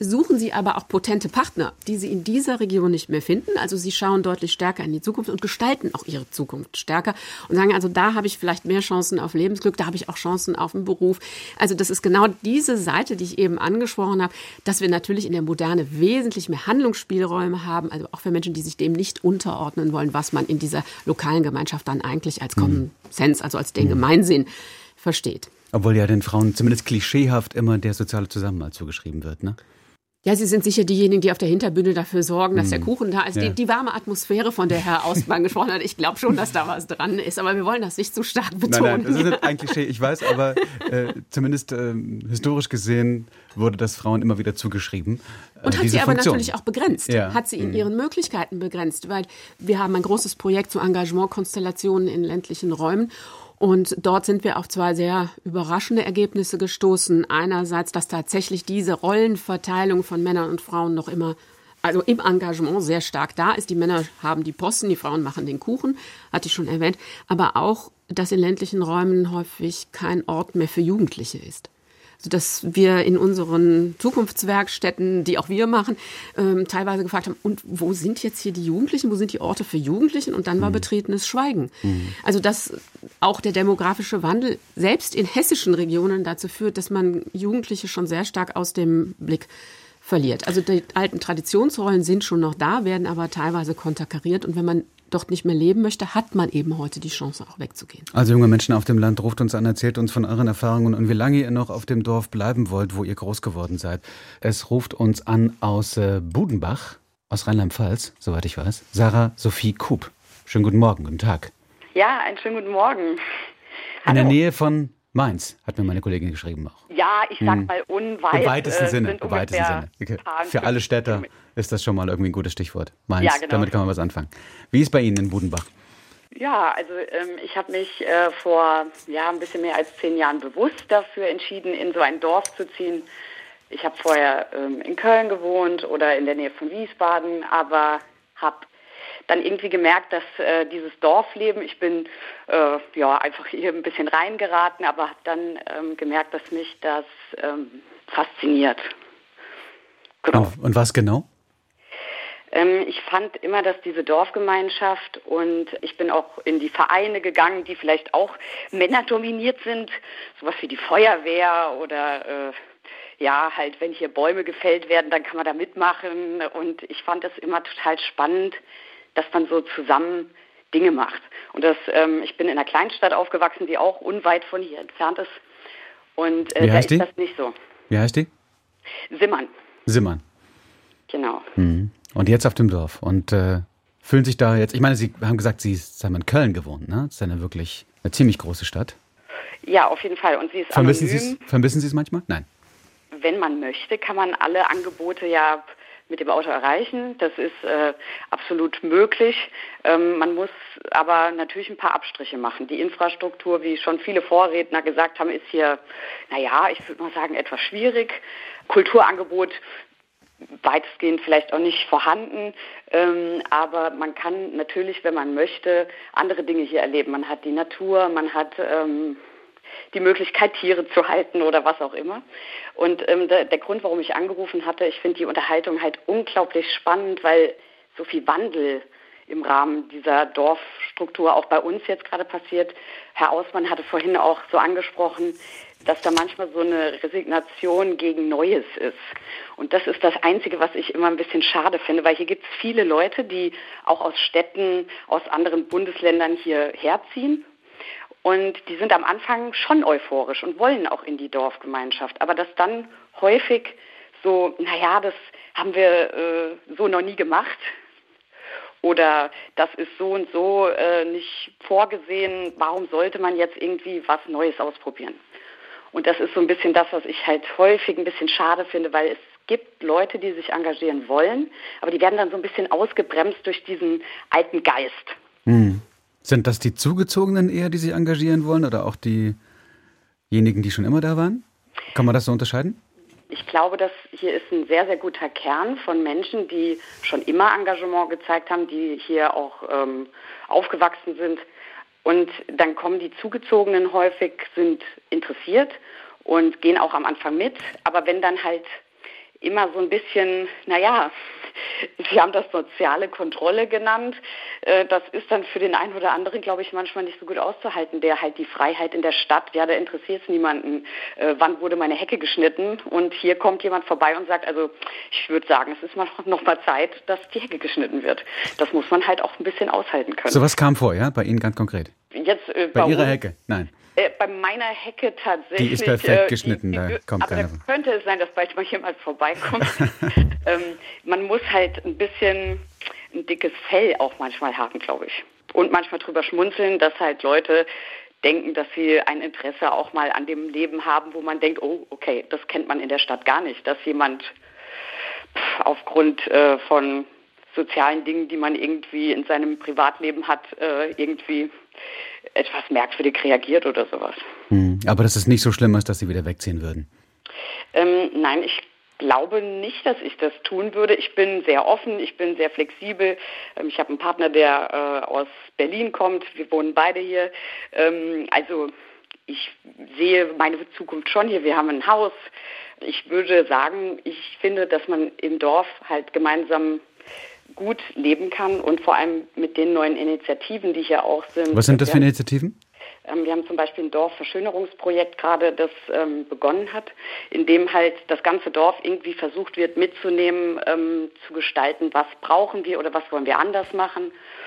suchen sie aber auch potente Partner, die sie in dieser Region nicht mehr finden. Also sie schauen deutlich stärker in die Zukunft und gestalten auch ihre Zukunft stärker und sagen, also da habe ich vielleicht mehr Chancen auf Lebensglück, da habe ich auch Chancen auf einen Beruf. Also das ist genau diese Seite, die ich eben angesprochen habe, dass wir natürlich in der Moderne wesentlich mehr Handlungsspielräume haben, also auch für Menschen, die sich dem nicht unterordnen wollen, was man in dieser lokalen Gemeinschaft dann eigentlich als Common Sense, also als den Gemeinsinn versteht. Obwohl ja den Frauen zumindest klischeehaft immer der soziale Zusammenhalt zugeschrieben wird, ne? Ja, sie sind sicher diejenigen, die auf der Hinterbühne dafür sorgen, dass der Mhm. Kuchen da ist. Ja. Die, die warme Atmosphäre, von der Herr Austmann gesprochen hat, ich glaube schon, dass da was dran ist. Aber wir wollen das nicht so stark betonen. Nein, nein, das ist nicht ein Klischee, ich weiß, aber äh, zumindest äh, historisch gesehen wurde das Frauen immer wieder zugeschrieben. Äh, Und hat diese sie aber Funktion. natürlich auch begrenzt. Ja. Hat sie in Mhm. ihren Möglichkeiten begrenzt. Weil wir haben ein großes Projekt zu Engagementkonstellationen in ländlichen Räumen. Und dort sind wir auf zwei sehr überraschende Ergebnisse gestoßen. Einerseits, dass tatsächlich diese Rollenverteilung von Männern und Frauen noch immer, also im Engagement sehr stark da ist. Die Männer haben die Posten, die Frauen machen den Kuchen, hatte ich schon erwähnt. Aber auch, dass in ländlichen Räumen häufig kein Ort mehr für Jugendliche ist. Also dass wir in unseren Zukunftswerkstätten, die auch wir machen, ähm, teilweise gefragt haben, und wo sind jetzt hier die Jugendlichen, wo sind die Orte für Jugendlichen? Und dann war betretenes Schweigen. Mhm. Also dass auch der demografische Wandel selbst in hessischen Regionen dazu führt, dass man Jugendliche schon sehr stark aus dem Blick verliert. Also die alten Traditionsrollen sind schon noch da, werden aber teilweise konterkariert. Und wenn man dort nicht mehr leben möchte, hat man eben heute die Chance, auch wegzugehen. Also junge Menschen auf dem Land, ruft uns an, erzählt uns von euren Erfahrungen und wie lange ihr noch auf dem Dorf bleiben wollt, wo ihr groß geworden seid. Es ruft uns an aus äh, Budenbach, aus Rheinland-Pfalz, soweit ich weiß, Sarah Sophie Kub. Schönen guten Morgen, guten Tag. Ja, einen schönen guten Morgen. In der Nähe von Mainz, hat mir meine Kollegin geschrieben auch. Ja, ich sag Hm. mal unweit. Im weitesten äh, Sinne, sind im weitesten Sinne. Okay. Für alle Städter ist das schon mal irgendwie ein gutes Stichwort. Mainz, Ja, genau. damit kann man was anfangen. Wie ist bei Ihnen in Budenbach? Ja, also ähm, ich habe mich äh, vor ja, ein bisschen mehr als zehn Jahren bewusst dafür entschieden, in so ein Dorf zu ziehen. Ich habe vorher ähm, in Köln gewohnt oder in der Nähe von Wiesbaden, aber habe dann irgendwie gemerkt, dass äh, dieses Dorfleben, ich bin äh, ja einfach hier ein bisschen reingeraten, aber habe dann ähm, gemerkt, dass mich das ähm, fasziniert. Genau. Und, und was genau? Ähm, ich fand immer, dass diese Dorfgemeinschaft, und ich bin auch in die Vereine gegangen, die vielleicht auch männerdominiert sind, sowas wie die Feuerwehr oder äh, ja, halt, wenn hier Bäume gefällt werden, dann kann man da mitmachen. Und ich fand das immer total spannend, dass man so zusammen Dinge macht. Und das, ähm, ich bin in einer Kleinstadt aufgewachsen, die auch unweit von hier entfernt ist. Und äh, Wie da heißt ist die? das nicht so. Wie heißt die? Simmern, Simmern. genau. Mhm. Und jetzt auf dem Dorf. Und äh, fühlen sich da jetzt, ich meine, Sie haben gesagt, Sie haben in Köln gewohnt, ne? Das ist eine wirklich eine ziemlich große Stadt. Ja, auf jeden Fall. Und sie ist Vermissen anonym. Sie es vermissen Sie es manchmal? Nein. Wenn man möchte, kann man alle Angebote ja mit dem Auto erreichen. Das ist äh, absolut möglich. Ähm, man muss aber natürlich ein paar Abstriche machen. Die Infrastruktur, wie schon viele Vorredner gesagt haben, ist hier, naja, ich würde mal sagen, etwas schwierig. Kulturangebot weitestgehend vielleicht auch nicht vorhanden, ähm, aber man kann natürlich, wenn man möchte, andere Dinge hier erleben. Man hat die Natur, man hat ähm, die Möglichkeit, Tiere zu halten oder was auch immer. Und ähm, der, der Grund, warum ich angerufen hatte, ich finde die Unterhaltung halt unglaublich spannend, weil so viel Wandel im Rahmen dieser Dorfstruktur auch bei uns jetzt gerade passiert. Herr Ausmann hatte vorhin auch so angesprochen, dass da manchmal so eine Resignation gegen Neues ist. Und das ist das Einzige, was ich immer ein bisschen schade finde, weil hier gibt es viele Leute, die auch aus Städten, aus anderen Bundesländern hierher ziehen. Und die sind am Anfang schon euphorisch und wollen auch in die Dorfgemeinschaft. Aber das dann häufig so, naja, das haben wir äh, so noch nie gemacht. Oder das ist so und so äh, nicht vorgesehen. Warum sollte man jetzt irgendwie was Neues ausprobieren? Und das ist so ein bisschen das, was ich halt häufig ein bisschen schade finde, weil es gibt Leute, die sich engagieren wollen, aber die werden dann so ein bisschen ausgebremst durch diesen alten Geist. Hm. Sind das die Zugezogenen eher, die sich engagieren wollen, oder auch diejenigen, die schon immer da waren? Kann man das so unterscheiden? Ich glaube, dass hier ist ein sehr, sehr guter Kern von Menschen, die schon immer Engagement gezeigt haben, die hier auch ähm, aufgewachsen sind. Und dann kommen die Zugezogenen häufig, sind interessiert und gehen auch am Anfang mit. Aber wenn dann halt immer so ein bisschen, naja, Sie haben das soziale Kontrolle genannt. Das ist dann für den einen oder anderen, glaube ich, manchmal nicht so gut auszuhalten, der halt die Freiheit in der Stadt, ja, da interessiert es niemanden, wann wurde meine Hecke geschnitten, und hier kommt jemand vorbei und sagt, also ich würde sagen, es ist mal noch mal Zeit, dass die Hecke geschnitten wird. Das muss man halt auch ein bisschen aushalten können. So was kam vor, ja, bei Ihnen ganz konkret? Jetzt, äh, bei, bei Ihrer uns, Hecke? Nein. Äh, bei meiner Hecke tatsächlich. Die ist perfekt äh, geschnitten, die, die, da kommt aber keiner. da könnte es sein, dass bald mal jemand vorbeikommt. ähm, man muss halt ein bisschen ein dickes Fell auch manchmal haben, glaube ich. Und manchmal drüber schmunzeln, dass halt Leute denken, dass sie ein Interesse auch mal an dem Leben haben, wo man denkt, oh, okay, das kennt man in der Stadt gar nicht, dass jemand pff, aufgrund äh, von sozialen Dingen, die man irgendwie in seinem Privatleben hat, äh, irgendwie etwas merkwürdig reagiert oder sowas. Hm, aber dass es nicht so schlimm ist, dass Sie wieder wegziehen würden? Ähm, nein, ich glaube nicht, dass ich das tun würde. Ich bin sehr offen, ich bin sehr flexibel. Ähm, ich habe einen Partner, der äh, aus Berlin kommt. Wir wohnen beide hier. Ähm, also ich sehe meine Zukunft schon hier. Wir haben ein Haus. Ich würde sagen, ich finde, dass man im Dorf halt gemeinsam gut leben kann und vor allem mit den neuen Initiativen, die hier auch sind. Was sind das für Initiativen? Wir haben zum Beispiel ein Dorfverschönerungsprojekt gerade, das ähm, begonnen hat, in dem halt das ganze Dorf irgendwie versucht wird mitzunehmen, ähm, zu gestalten, was brauchen wir oder was wollen wir anders machen.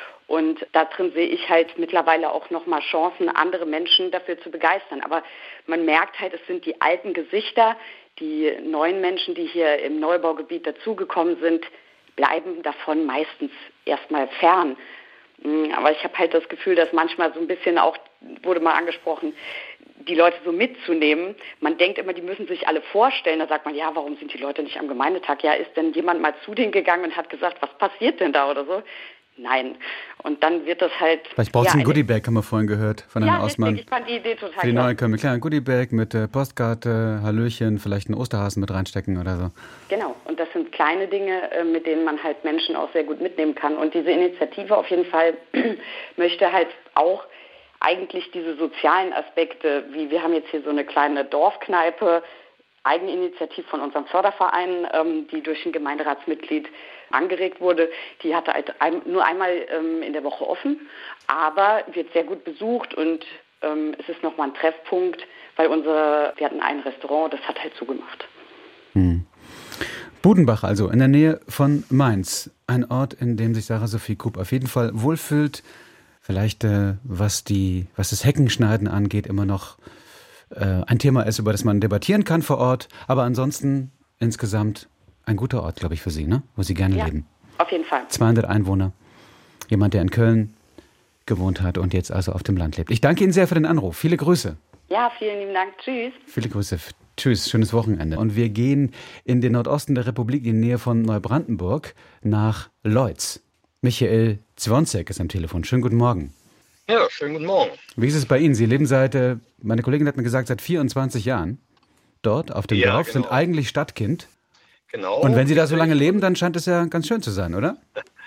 Und da drin sehe ich halt mittlerweile auch nochmal Chancen, andere Menschen dafür zu begeistern. Aber man merkt halt, es sind die alten Gesichter, die neuen Menschen, die hier im Neubaugebiet dazugekommen sind, bleiben davon meistens erstmal fern. Aber ich habe halt das Gefühl, dass manchmal so ein bisschen auch, wurde mal angesprochen, die Leute so mitzunehmen. Man denkt immer, die müssen sich alle vorstellen. Da sagt man, ja, warum sind die Leute nicht am Gemeindetag? Ja, ist denn jemand mal zu denen gegangen und hat gesagt, was passiert denn da oder so? Nein. Und dann wird das halt... Vielleicht braucht es ja, ein Goodiebag, haben wir vorhin gehört, von Herrn ja, Ausmann. Richtig, ich fand die Idee total Für die neuen können wir kleinen Goodiebag mit äh, Postkarte, Hallöchen, vielleicht einen Osterhasen mit reinstecken oder so. Genau, und das sind kleine Dinge, äh, mit denen man halt Menschen auch sehr gut mitnehmen kann. Und diese Initiative auf jeden Fall möchte halt auch eigentlich diese sozialen Aspekte, wie wir haben jetzt hier so eine kleine Dorfkneipe, Eigeninitiative von unserem Förderverein, ähm, die durch ein Gemeinderatsmitglied angeregt wurde. Die hatte halt ein, nur einmal ähm, in der Woche offen, aber wird sehr gut besucht und ähm, es ist nochmal ein Treffpunkt, weil unsere, wir hatten ein Restaurant, das hat halt zugemacht. Hm. Budenbach also, in der Nähe von Mainz. Ein Ort, in dem sich Sarah Sophie Krupp auf jeden Fall wohlfühlt. Vielleicht, äh, was, die, was das Heckenschneiden angeht, immer noch äh, ein Thema ist, über das man debattieren kann vor Ort. Aber ansonsten insgesamt ein guter Ort, glaube ich, für Sie, ne? Wo Sie gerne ja, leben. Auf jeden Fall. zweihundert Einwohner. Jemand, der in Köln gewohnt hat und jetzt also auf dem Land lebt. Ich danke Ihnen sehr für den Anruf. Viele Grüße. Ja, vielen lieben Dank. Tschüss. Viele Grüße. Tschüss, schönes Wochenende. Und wir gehen in den Nordosten der Republik, in die Nähe von Neubrandenburg, nach Leutz. Michael Zwonzek ist am Telefon. Schönen guten Morgen. Ja, schönen guten Morgen. Wie ist es bei Ihnen? Sie leben seit, äh, meine Kollegin hat mir gesagt, seit vierundzwanzig Jahren dort auf dem ja, Dorf, genau. sind eigentlich Stadtkind. Genau. Und wenn Sie da so lange leben, dann scheint es ja ganz schön zu sein, oder?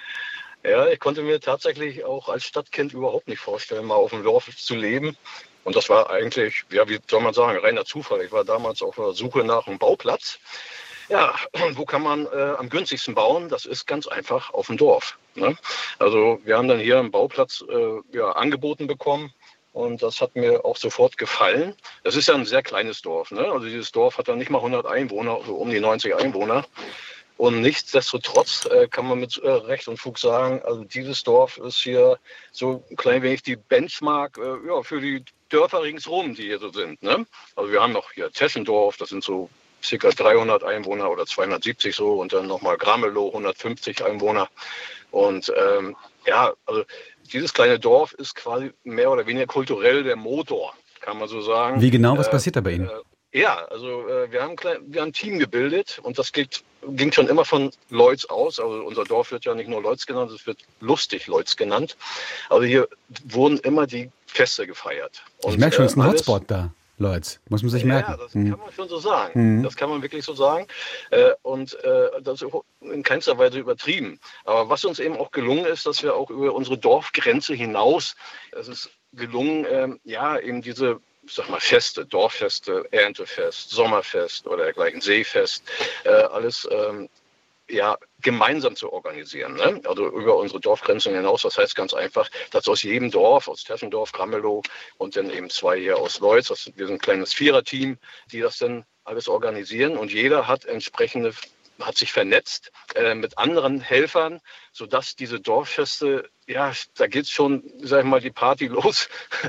Ja, ich konnte mir tatsächlich auch als Stadtkind überhaupt nicht vorstellen, mal auf dem Dorf zu leben. Und das war eigentlich, ja, wie soll man sagen, reiner Zufall. Ich war damals auf der Suche nach einem Bauplatz. Ja, wo kann man äh, am günstigsten bauen? Das ist ganz einfach auf dem Dorf. Ne? Also wir haben dann hier einen Bauplatz äh, ja, angeboten bekommen. Und das hat mir auch sofort gefallen. Das ist ja ein sehr kleines Dorf. Ne? Also dieses Dorf hat dann nicht mal hundert Einwohner, so um die neunzig Einwohner. Und nichtsdestotrotz äh, kann man mit äh, Recht und Fug sagen, also dieses Dorf ist hier so ein klein wenig die Benchmark äh, ja, für die Dörfer ringsrum, die hier so sind. Ne? Also wir haben noch hier Teschendorf, das sind so ca. dreihundert Einwohner oder zweihundertsiebzig so. Und dann nochmal Gramelow, hundertfünfzig Einwohner. Und ähm, ja, also dieses kleine Dorf ist quasi mehr oder weniger kulturell der Motor, kann man so sagen. Wie genau, was äh, passiert da bei Ihnen? Äh, ja, also äh, wir, haben klein, wir haben ein Team gebildet und das geht, ging schon immer von Leutz aus. Also unser Dorf wird ja nicht nur Leutz genannt, es wird lustig Leutz genannt. Also hier wurden immer die Feste gefeiert. Und, ich merke schon, es ist ein äh, alles, Hotspot da. Leutz, muss man sich merken. Ja, das hm. kann man schon so sagen. Mhm. Das kann man wirklich so sagen. Äh, und äh, das ist in keinster Weise übertrieben. Aber was uns eben auch gelungen ist, dass wir auch über unsere Dorfgrenze hinaus, es ist gelungen, äh, ja, eben diese ich sag mal, Feste, Dorffeste, Erntefest, Sommerfest oder dergleichen, Seefest, äh, alles ähm, ja, gemeinsam zu organisieren. Ne? Also über unsere Dorfgrenzen hinaus. Das heißt ganz einfach, dass aus jedem Dorf, aus Teffendorf, Gramelow und dann eben zwei hier aus Leutz, das sind, wir sind ein kleines Viererteam, die das dann alles organisieren und jeder hat entsprechende, hat sich vernetzt äh, mit anderen Helfern, sodass diese Dorffeste, ja, da geht schon, sag ich mal, die Party los,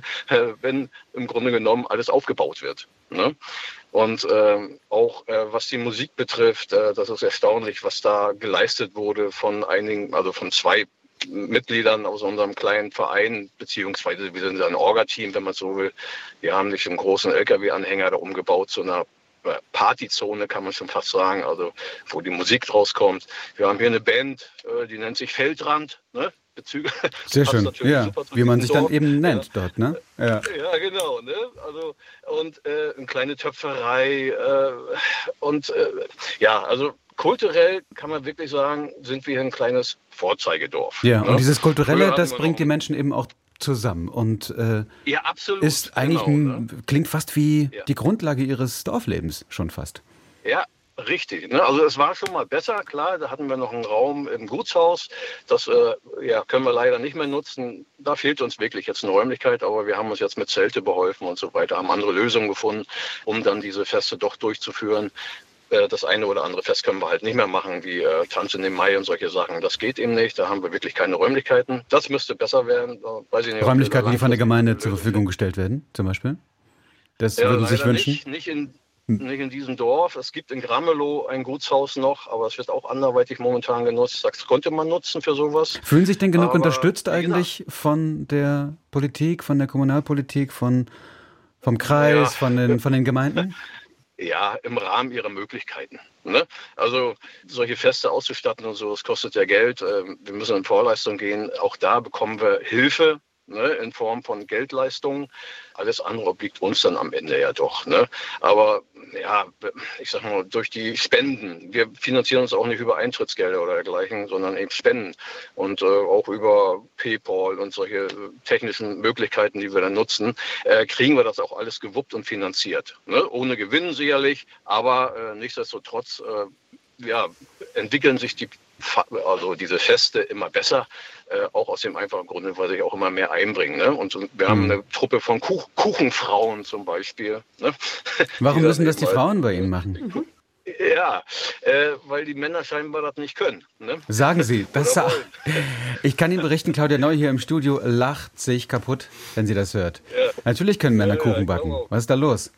wenn im Grunde genommen alles aufgebaut wird. Ne? Und ähm, auch äh, was die Musik betrifft, äh, das ist erstaunlich, was da geleistet wurde von einigen, also von zwei Mitgliedern aus unserem kleinen Verein, beziehungsweise wir sind ein Orga-Team, wenn man so will. Wir haben nicht einen großen L K W-Anhänger da umgebaut zu einer Partyzone, kann man schon fast sagen, also wo die Musik draus kommt. Wir haben hier eine Band, äh, die nennt sich Feldrand, ne? Bezüge. Sehr schön, ja, wie man sich dann eben nennt ja. dort, ne? Ja, ja genau, ne? Also, und äh, eine kleine Töpferei äh, und äh, ja, also kulturell kann man wirklich sagen, sind wir ein kleines Vorzeigedorf. Ja, ne? Und dieses Kulturelle, das bringt die Menschen eben auch zusammen und äh, ja, absolut, ist eigentlich genau, ein, ne? klingt fast wie ja. die Grundlage ihres Dorflebens schon fast. Ja, richtig. Ne? Also es war schon mal besser, klar, da hatten wir noch einen Raum im Gutshaus, das äh, ja, können wir leider nicht mehr nutzen. Da fehlt uns wirklich jetzt eine Räumlichkeit, aber wir haben uns jetzt mit Zelte beholfen und so weiter, haben andere Lösungen gefunden, um dann diese Feste doch durchzuführen. Das eine oder andere Fest können wir halt nicht mehr machen, wie äh, Tanzen im Mai und solche Sachen. Das geht eben nicht, da haben wir wirklich keine Räumlichkeiten. Das müsste besser werden. Weiß ich nicht, Räumlichkeiten, die von der Gemeinde zur Verfügung gestellt werden, zum Beispiel? Das ja, würden Sie sich wünschen? Nicht, nicht, in, nicht in diesem Dorf. Es gibt in Gramelow ein Gutshaus noch, aber es wird auch anderweitig momentan genutzt. Das konnte man nutzen für sowas. Fühlen sich denn genug aber, unterstützt eigentlich von der Politik, von der Kommunalpolitik, von, vom Kreis, ja. von, den, von den Gemeinden? Ja, im Rahmen ihrer Möglichkeiten. Ne? Also solche Feste auszustatten und so, das kostet ja Geld. Wir müssen in Vorleistung gehen. Auch da bekommen wir Hilfe, ne, in Form von Geldleistungen. Alles andere obliegt uns dann am Ende ja doch. Ne? Aber ja, ich sag mal, durch die Spenden. Wir finanzieren uns auch nicht über Eintrittsgelder oder dergleichen, sondern eben Spenden. Und äh, auch über PayPal und solche technischen Möglichkeiten, die wir dann nutzen, äh, kriegen wir das auch alles gewuppt und finanziert. Ne? Ohne Gewinn sicherlich, aber äh, nichtsdestotrotz äh, ja, entwickeln sich die also diese Feste immer besser, äh, auch aus dem einfachen Grunde, weil sich auch immer mehr einbringen. Ne? Und so, wir haben eine Truppe von Kuch- Kuchenfrauen zum Beispiel. Ne? Warum müssen das die Frauen bei Ihnen machen? Mhm. Ja, äh, weil die Männer scheinbar das nicht können. Ne? Sagen Sie, das sa- ich kann Ihnen berichten, Claudia Neu hier im Studio lacht sich kaputt, wenn sie das hört. Ja. Natürlich können Männer ja, Kuchen backen. Was ist da los?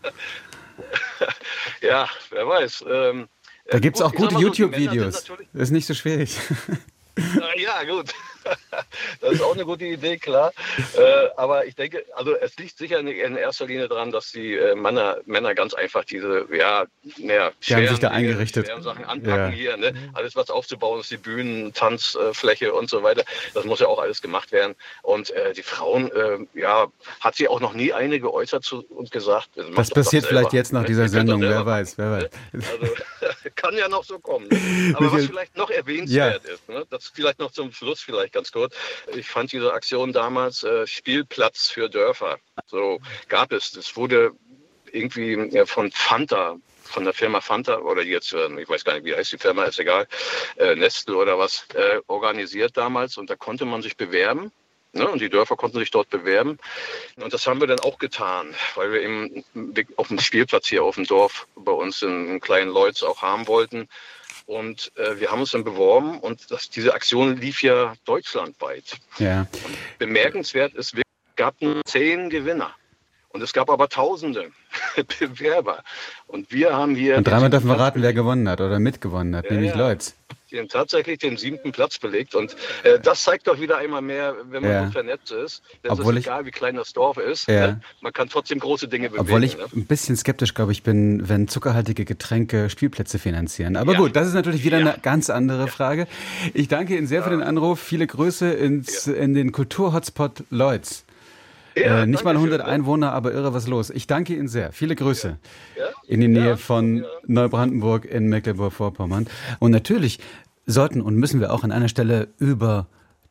Ja, wer weiß. Ähm, Da gibt es auch gute so, YouTube-Videos. Ist nicht so schwierig. Ja, gut. Das ist auch eine gute Idee, klar. Äh, aber ich denke, also es liegt sicher in erster Linie daran, dass die äh, Männer, Männer ganz einfach diese, ja, naja, die haben sich da eingerichtet. schweren Sachen anpacken ja. hier. Ne? Alles, was aufzubauen ist, die Bühnen, Tanzfläche und so weiter. Das muss ja auch alles gemacht werden. Und äh, die Frauen, äh, ja, hat sie auch noch nie eine geäußert zu, und gesagt. Das passiert vielleicht selber. Jetzt nach dieser Sendung, wer weiß, wer weiß. Also, kann ja noch so kommen. Aber was vielleicht noch erwähnenswert ja. ist, ne? Das vielleicht noch zum Schluss vielleicht ganz kurz. Ich fand diese Aktion damals äh, Spielplatz für Dörfer. So gab es. Das wurde irgendwie ja, von Fanta, von der Firma Fanta, oder jetzt, äh, ich weiß gar nicht, wie heißt die Firma, ist egal, äh, Nestle oder was, äh, organisiert damals. Und da konnte man sich bewerben. Ne, und die Dörfer konnten sich dort bewerben. Und das haben wir dann auch getan, weil wir eben auf dem Spielplatz hier auf dem Dorf bei uns in kleinen Leutz auch haben wollten. Und äh, wir haben uns dann beworben und das, diese Aktion lief ja deutschlandweit. Ja. Und bemerkenswert ist, es gab nur zehn Gewinner. Und es gab aber Tausende Bewerber. Und wir haben hier... Und dreimal dürfen wir raten, wer gewonnen hat oder mitgewonnen hat, ja, nämlich ja. Leutz. Die haben tatsächlich den siebten Platz belegt. Und äh, das zeigt doch wieder einmal mehr, wenn man ja. so vernetzt ist. Das Obwohl ist egal, wie klein das Dorf ist. Ja. Ne? Man kann trotzdem große Dinge bewegen. Obwohl ich ne? ein bisschen skeptisch, glaube ich, bin, wenn zuckerhaltige Getränke Spielplätze finanzieren. Aber ja. gut, das ist natürlich wieder ja. eine ganz andere ja. Frage. Ich danke Ihnen sehr ja. für den Anruf. Viele Grüße ins, ja. in den Kulturhotspot Leutz. Ja, äh, nicht mal hundert schön, Einwohner, aber irre was los. Ich danke Ihnen sehr. Viele Grüße ja. Ja. in die Nähe ja. von ja. Neubrandenburg in Mecklenburg-Vorpommern. Und natürlich sollten und müssen wir auch an einer Stelle über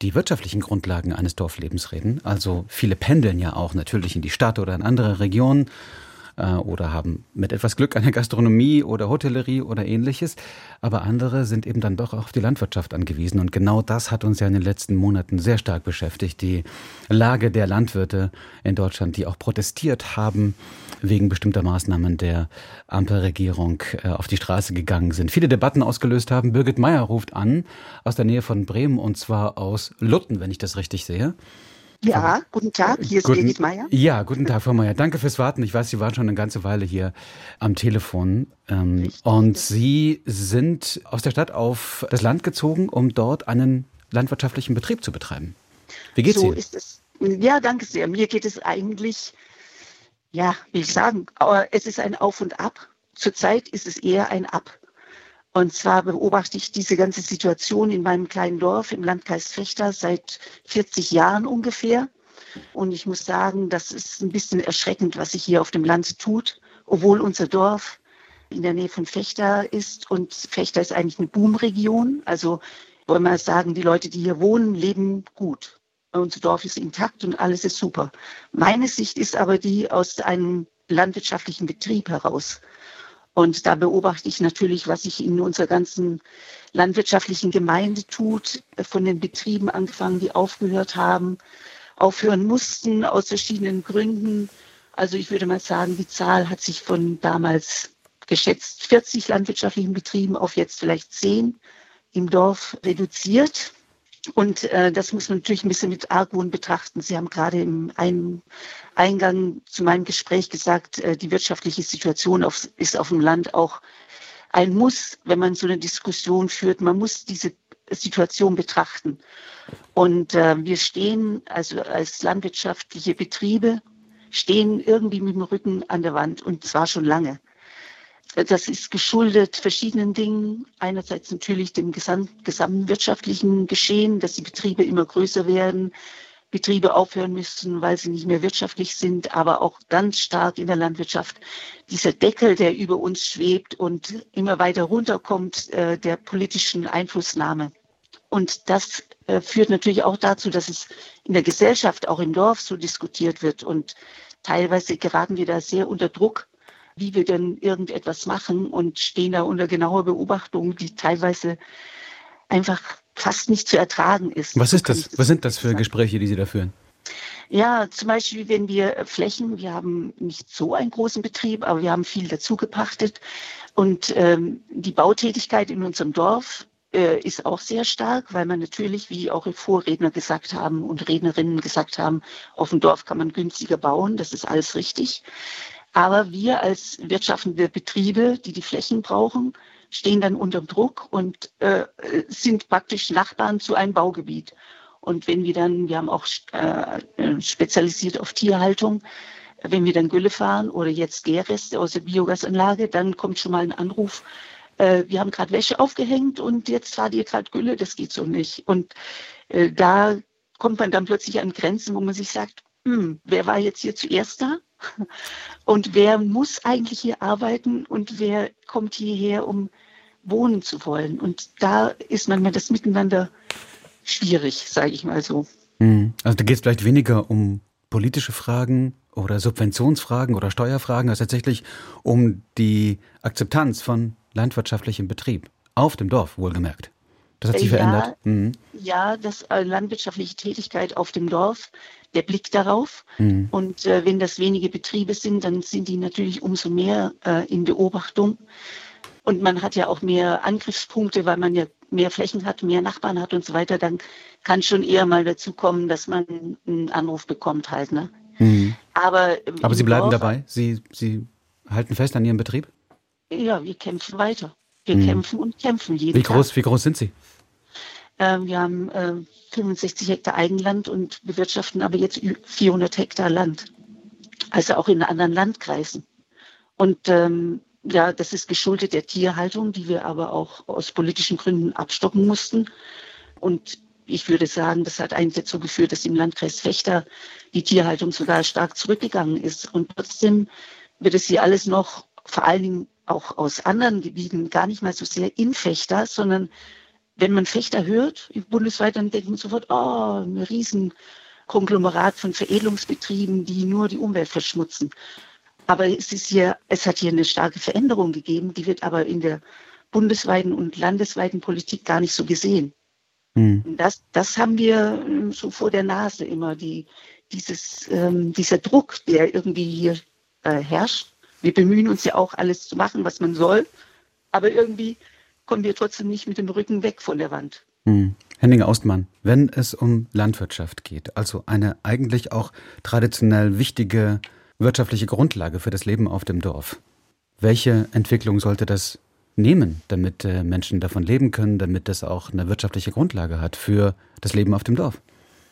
die wirtschaftlichen Grundlagen eines Dorflebens reden. Also viele pendeln ja auch natürlich in die Stadt oder in andere Regionen äh, oder haben mit etwas Glück eine Gastronomie oder Hotellerie oder ähnliches. Aber andere sind eben dann doch auch auf die Landwirtschaft angewiesen. Und genau das hat uns ja in den letzten Monaten sehr stark beschäftigt. Die Lage der Landwirte in Deutschland, die auch protestiert haben, wegen bestimmter Maßnahmen der Ampelregierung äh, auf die Straße gegangen sind, viele Debatten ausgelöst haben. Birgit Meyer ruft an aus der Nähe von Bremen und zwar aus Lutten, wenn ich das richtig sehe. Ja, guten Tag, hier ist guten, Birgit Meyer. Ja, guten Tag, Frau Meyer. Danke fürs Warten. Ich weiß, Sie waren schon eine ganze Weile hier am Telefon. Ähm, und Sie sind aus der Stadt auf das Land gezogen, um dort einen landwirtschaftlichen Betrieb zu betreiben. Wie geht's so Ihnen? Ist es. Ja, danke sehr. Mir geht es eigentlich, ja, wie ich sagen, aber es ist ein Auf und Ab. Zurzeit ist es eher ein Ab. Und zwar beobachte ich diese ganze Situation in meinem kleinen Dorf im Landkreis Vechta seit vierzig Jahren ungefähr. Und ich muss sagen, das ist ein bisschen erschreckend, was sich hier auf dem Land tut, obwohl unser Dorf in der Nähe von Vechta ist. Und Vechta ist eigentlich eine Boomregion. Also wollen wir sagen, die Leute, die hier wohnen, leben gut. Unser Dorf ist intakt und alles ist super. Meine Sicht ist aber die aus einem landwirtschaftlichen Betrieb heraus. Und da beobachte ich natürlich, was sich in unserer ganzen landwirtschaftlichen Gemeinde tut, von den Betrieben angefangen, die aufgehört haben, aufhören mussten aus verschiedenen Gründen. Also ich würde mal sagen, die Zahl hat sich von damals geschätzt vierzig landwirtschaftlichen Betrieben auf jetzt vielleicht zehn im Dorf reduziert. Und äh, das muss man natürlich ein bisschen mit Argwohn betrachten. Sie haben gerade im ein Eingang zu meinem Gespräch gesagt, äh, die wirtschaftliche Situation auf, ist auf dem Land auch ein Muss, wenn man so eine Diskussion führt. Man muss diese Situation betrachten. Und äh, wir stehen, also als landwirtschaftliche Betriebe, stehen irgendwie mit dem Rücken an der Wand und zwar schon lange. Das ist geschuldet verschiedenen Dingen. Einerseits natürlich dem gesamt, gesamten wirtschaftlichen Geschehen, dass die Betriebe immer größer werden, Betriebe aufhören müssen, weil sie nicht mehr wirtschaftlich sind, aber auch ganz stark in der Landwirtschaft dieser Deckel, der über uns schwebt und immer weiter runterkommt, äh, der politischen Einflussnahme. Und das äh, führt natürlich auch dazu, dass es in der Gesellschaft, auch im Dorf, so diskutiert wird. Und teilweise geraten wir da sehr unter Druck, wie wir denn irgendetwas machen und stehen da unter genauer Beobachtung, die teilweise einfach fast nicht zu ertragen ist. Was ist das? Was sind das für Gespräche, die Sie da führen? Ja, zum Beispiel, wenn wir Flächen, wir haben nicht so einen großen Betrieb, aber wir haben viel dazu gepachtet und ähm, die Bautätigkeit in unserem Dorf äh, ist auch sehr stark, weil man natürlich, wie auch Vorredner gesagt haben und Rednerinnen gesagt haben, auf dem Dorf kann man günstiger bauen, das ist alles richtig. Aber wir als wirtschaftende Betriebe, die die Flächen brauchen, stehen dann unter Druck und äh, sind praktisch Nachbarn zu einem Baugebiet. Und wenn wir dann, wir haben auch äh, spezialisiert auf Tierhaltung, wenn wir dann Gülle fahren oder jetzt Gärreste aus der Biogasanlage, dann kommt schon mal ein Anruf, äh, wir haben gerade Wäsche aufgehängt und jetzt fahrt ihr gerade Gülle, das geht so nicht. Und äh, da kommt man dann plötzlich an Grenzen, wo man sich sagt, hm, wer war jetzt hier zuerst da? Und wer muss eigentlich hier arbeiten und wer kommt hierher, um wohnen zu wollen? Und da ist manchmal das Miteinander schwierig, sage ich mal so. Also da geht es vielleicht weniger um politische Fragen oder Subventionsfragen oder Steuerfragen, als tatsächlich um die Akzeptanz von landwirtschaftlichem Betrieb. Auf dem Dorf, wohlgemerkt. Das hat sich ja, verändert. Mhm. Ja, das äh, landwirtschaftliche Tätigkeit auf dem Dorf, der Blick darauf. Mhm. Und äh, wenn das wenige Betriebe sind, dann sind die natürlich umso mehr äh, in Beobachtung. Und man hat ja auch mehr Angriffspunkte, weil man ja mehr Flächen hat, mehr Nachbarn hat und so weiter. Dann kann schon eher mal dazu kommen, dass man einen Anruf bekommt halt. Ne? Mhm. Aber, Aber Sie bleiben Dorf, dabei? Sie, Sie halten fest an Ihrem Betrieb? Ja, wir kämpfen weiter. Wir Mhm. kämpfen und kämpfen jeden Wie groß, Tag. wie groß sind Sie? Ähm, wir haben äh, fünfundsechzig Hektar Eigenland und bewirtschaften aber jetzt vierhundert Hektar Land. Also auch in anderen Landkreisen. Und ähm, ja, das ist geschuldet der Tierhaltung, die wir aber auch aus politischen Gründen abstocken mussten. Und ich würde sagen, das hat eigentlich dazu geführt, dass im Landkreis Vechta die Tierhaltung sogar stark zurückgegangen ist. Und trotzdem wird es hier alles noch, vor allen Dingen auch aus anderen Gebieten, gar nicht mal so sehr in Vechta, sondern wenn man Fechter hört, bundesweit, dann denkt man sofort, oh, ein riesen Konglomerat von Veredelungsbetrieben, die nur die Umwelt verschmutzen. Aber es ist hier, es hat hier eine starke Veränderung gegeben, die wird aber in der bundesweiten und landesweiten Politik gar nicht so gesehen. Hm. Das, das haben wir so vor der Nase immer, die, dieses, ähm, dieser Druck, der irgendwie hier äh, herrscht. Wir bemühen uns ja auch, alles zu machen, was man soll, aber irgendwie kommen wir trotzdem nicht mit dem Rücken weg von der Wand. Hm. Henning Austmann, wenn es um Landwirtschaft geht, also eine eigentlich auch traditionell wichtige wirtschaftliche Grundlage für das Leben auf dem Dorf, welche Entwicklung sollte das nehmen, damit äh, Menschen davon leben können, damit das auch eine wirtschaftliche Grundlage hat für das Leben auf dem Dorf?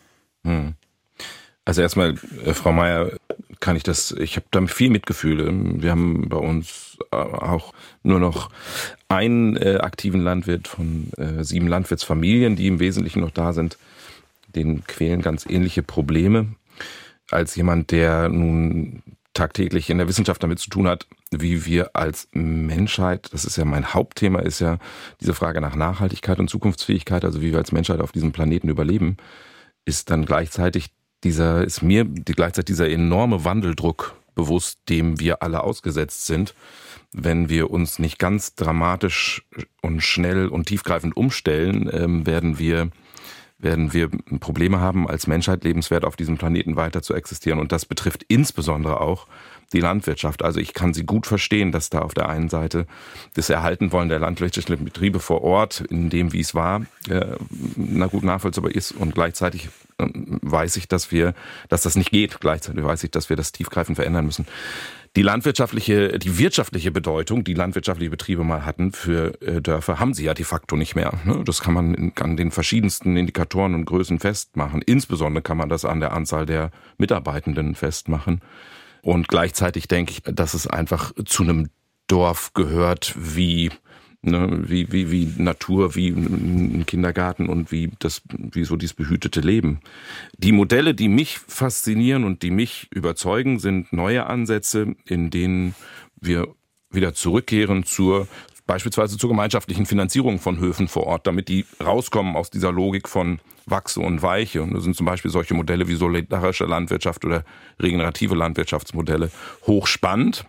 Hm. Also erstmal, äh, Frau Meier, kann ich das, ich habe da viel Mitgefühle. Wir haben bei uns äh, auch nur noch einen äh, aktiven Landwirt von äh, sieben Landwirtsfamilien, die im Wesentlichen noch da sind. Denen quälen ganz ähnliche Probleme. Als jemand, der nun tagtäglich in der Wissenschaft damit zu tun hat, wie wir als Menschheit, das ist ja mein Hauptthema, ist ja diese Frage nach Nachhaltigkeit und Zukunftsfähigkeit, also wie wir als Menschheit auf diesem Planeten überleben, ist dann gleichzeitig dieser, ist mir die, gleichzeitig dieser enorme Wandeldruck bewusst, dem wir alle ausgesetzt sind, wenn wir uns nicht ganz dramatisch und schnell und tiefgreifend umstellen, ähm, werden wir werden wir Probleme haben, als Menschheit lebenswert auf diesem Planeten weiter zu existieren. Und das betrifft insbesondere auch die Landwirtschaft. Also ich kann sie gut verstehen, dass da auf der einen Seite das Erhaltenwollen der landwirtschaftlichen Betriebe vor Ort, in dem, wie es war, äh, na gut nachvollziehbar ist. Und gleichzeitig äh, weiß ich, dass wir, dass das nicht geht. Gleichzeitig weiß ich, dass wir das tiefgreifend verändern müssen. Die landwirtschaftliche, die wirtschaftliche Bedeutung, die landwirtschaftliche Betriebe mal hatten für äh, Dörfer, haben sie ja de facto nicht mehr. Ne? Das kann man in, an den verschiedensten Indikatoren und Größen festmachen. Insbesondere kann man das an der Anzahl der Mitarbeitenden festmachen. Und gleichzeitig denke ich, dass es einfach zu einem Dorf gehört, wie ne, wie wie wie Natur, wie ein Kindergarten und wie das wie so dieses behütete Leben. Die Modelle, die mich faszinieren und die mich überzeugen, sind neue Ansätze, in denen wir wieder zurückkehren zur beispielsweise zur gemeinschaftlichen Finanzierung von Höfen vor Ort, damit die rauskommen aus dieser Logik von Wachse und Weiche. Und das sind zum Beispiel solche Modelle wie solidarische Landwirtschaft oder regenerative Landwirtschaftsmodelle hochspannend.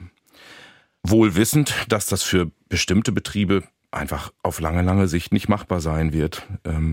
Wohl wissend, dass das für bestimmte Betriebe einfach auf lange, lange Sicht nicht machbar sein wird.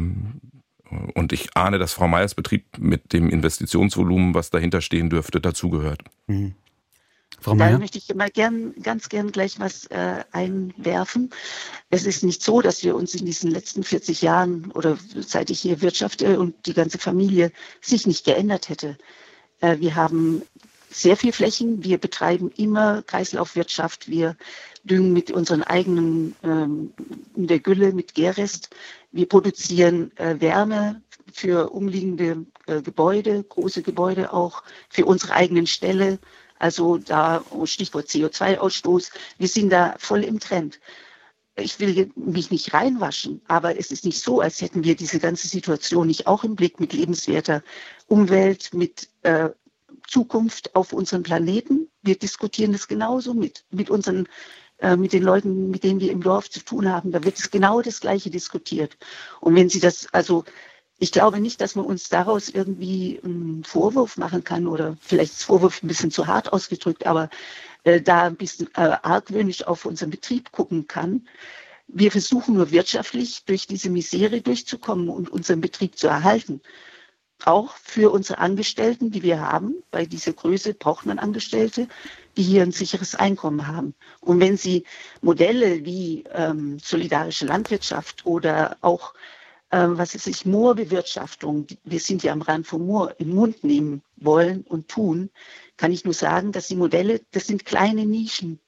Und ich ahne, dass Frau Meyers Betrieb mit dem Investitionsvolumen, was dahinter stehen dürfte, dazugehört. Mhm. Frau Meyer? Da möchte ich immer gern, ganz gern gleich was äh, einwerfen. Es ist nicht so, dass wir uns in diesen letzten vierzig Jahren oder seit ich hier wirtschafte und die ganze Familie sich nicht geändert hätte. Äh, wir haben sehr viel Flächen. Wir betreiben immer Kreislaufwirtschaft. Wir düngen mit unseren eigenen ähm, in der Gülle mit Gärrest. Wir produzieren äh, Wärme für umliegende äh, Gebäude, große Gebäude auch, für unsere eigenen Ställe. Also da Stichwort C O zwei Ausstoß. Wir sind da voll im Trend. Ich will mich nicht reinwaschen, aber es ist nicht so, als hätten wir diese ganze Situation nicht auch im Blick mit lebenswerter Umwelt, mit äh, Zukunft auf unserem Planeten. Wir diskutieren das genauso mit, mit unseren, äh, mit den Leuten, mit denen wir im Dorf zu tun haben. Da wird es genau das Gleiche diskutiert. Und wenn Sie das, also ich glaube nicht, dass man uns daraus irgendwie einen Vorwurf machen kann oder vielleicht ist Vorwurf ein bisschen zu hart ausgedrückt, aber äh, da ein bisschen äh, argwöhnisch auf unseren Betrieb gucken kann. Wir versuchen nur wirtschaftlich durch diese Misere durchzukommen und unseren Betrieb zu erhalten. Auch für unsere Angestellten, die wir haben, bei dieser Größe braucht man Angestellte, die hier ein sicheres Einkommen haben. Und wenn Sie Modelle wie ähm, solidarische Landwirtschaft oder auch Ähm, was ist ich, Moorbewirtschaftung, wir sind ja am Rand vom Moor, im Mund nehmen wollen und tun, kann ich nur sagen, dass die Modelle, das sind kleine Nischen,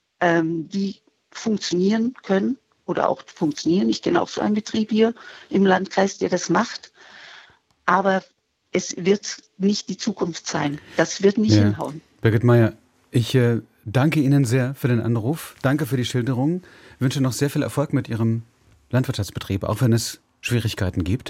ähm, die funktionieren können oder auch funktionieren. Ich kenne auch so einen Betrieb hier im Landkreis, der das macht, aber es wird nicht die Zukunft sein. Das wird nicht ja. hinhauen. Birgit Meyer, ich äh, danke Ihnen sehr für den Anruf, danke für die Schilderung, wünsche noch sehr viel Erfolg mit Ihrem Landwirtschaftsbetrieb, auch wenn es Schwierigkeiten gibt.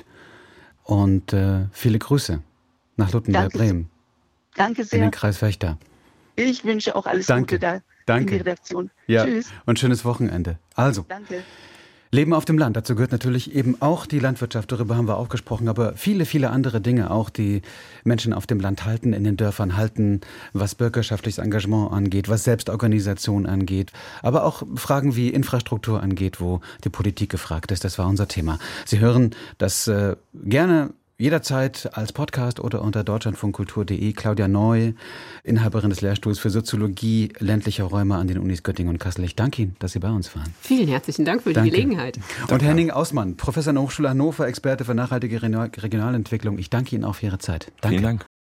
Und äh, viele Grüße nach Luttenberg, Bremen. Danke sehr. In den Kreis Vechta. Ich wünsche auch alles Danke. Gute da Danke. in die Redaktion. Ja. Tschüss. Und schönes Wochenende. Also, Danke. Leben auf dem Land, dazu gehört natürlich eben auch die Landwirtschaft, darüber haben wir auch gesprochen, aber viele, viele andere Dinge auch, die Menschen auf dem Land halten, in den Dörfern halten, was bürgerschaftliches Engagement angeht, was Selbstorganisation angeht, aber auch Fragen wie Infrastruktur angeht, wo die Politik gefragt ist. Das war unser Thema. Sie hören das äh, gerne jederzeit als Podcast oder unter deutschlandfunkkultur punkt de. Claudia Neu, Inhaberin des Lehrstuhls für Soziologie ländlicher Räume an den Unis Göttingen und Kassel. Ich danke Ihnen, dass Sie bei uns waren. Vielen herzlichen Dank für danke. die Gelegenheit. Und danke. Henning Ausmann, Professor an der Hochschule Hannover, Experte für nachhaltige Regionalentwicklung. Ich danke Ihnen auch für Ihre Zeit. Danke. Vielen Dank.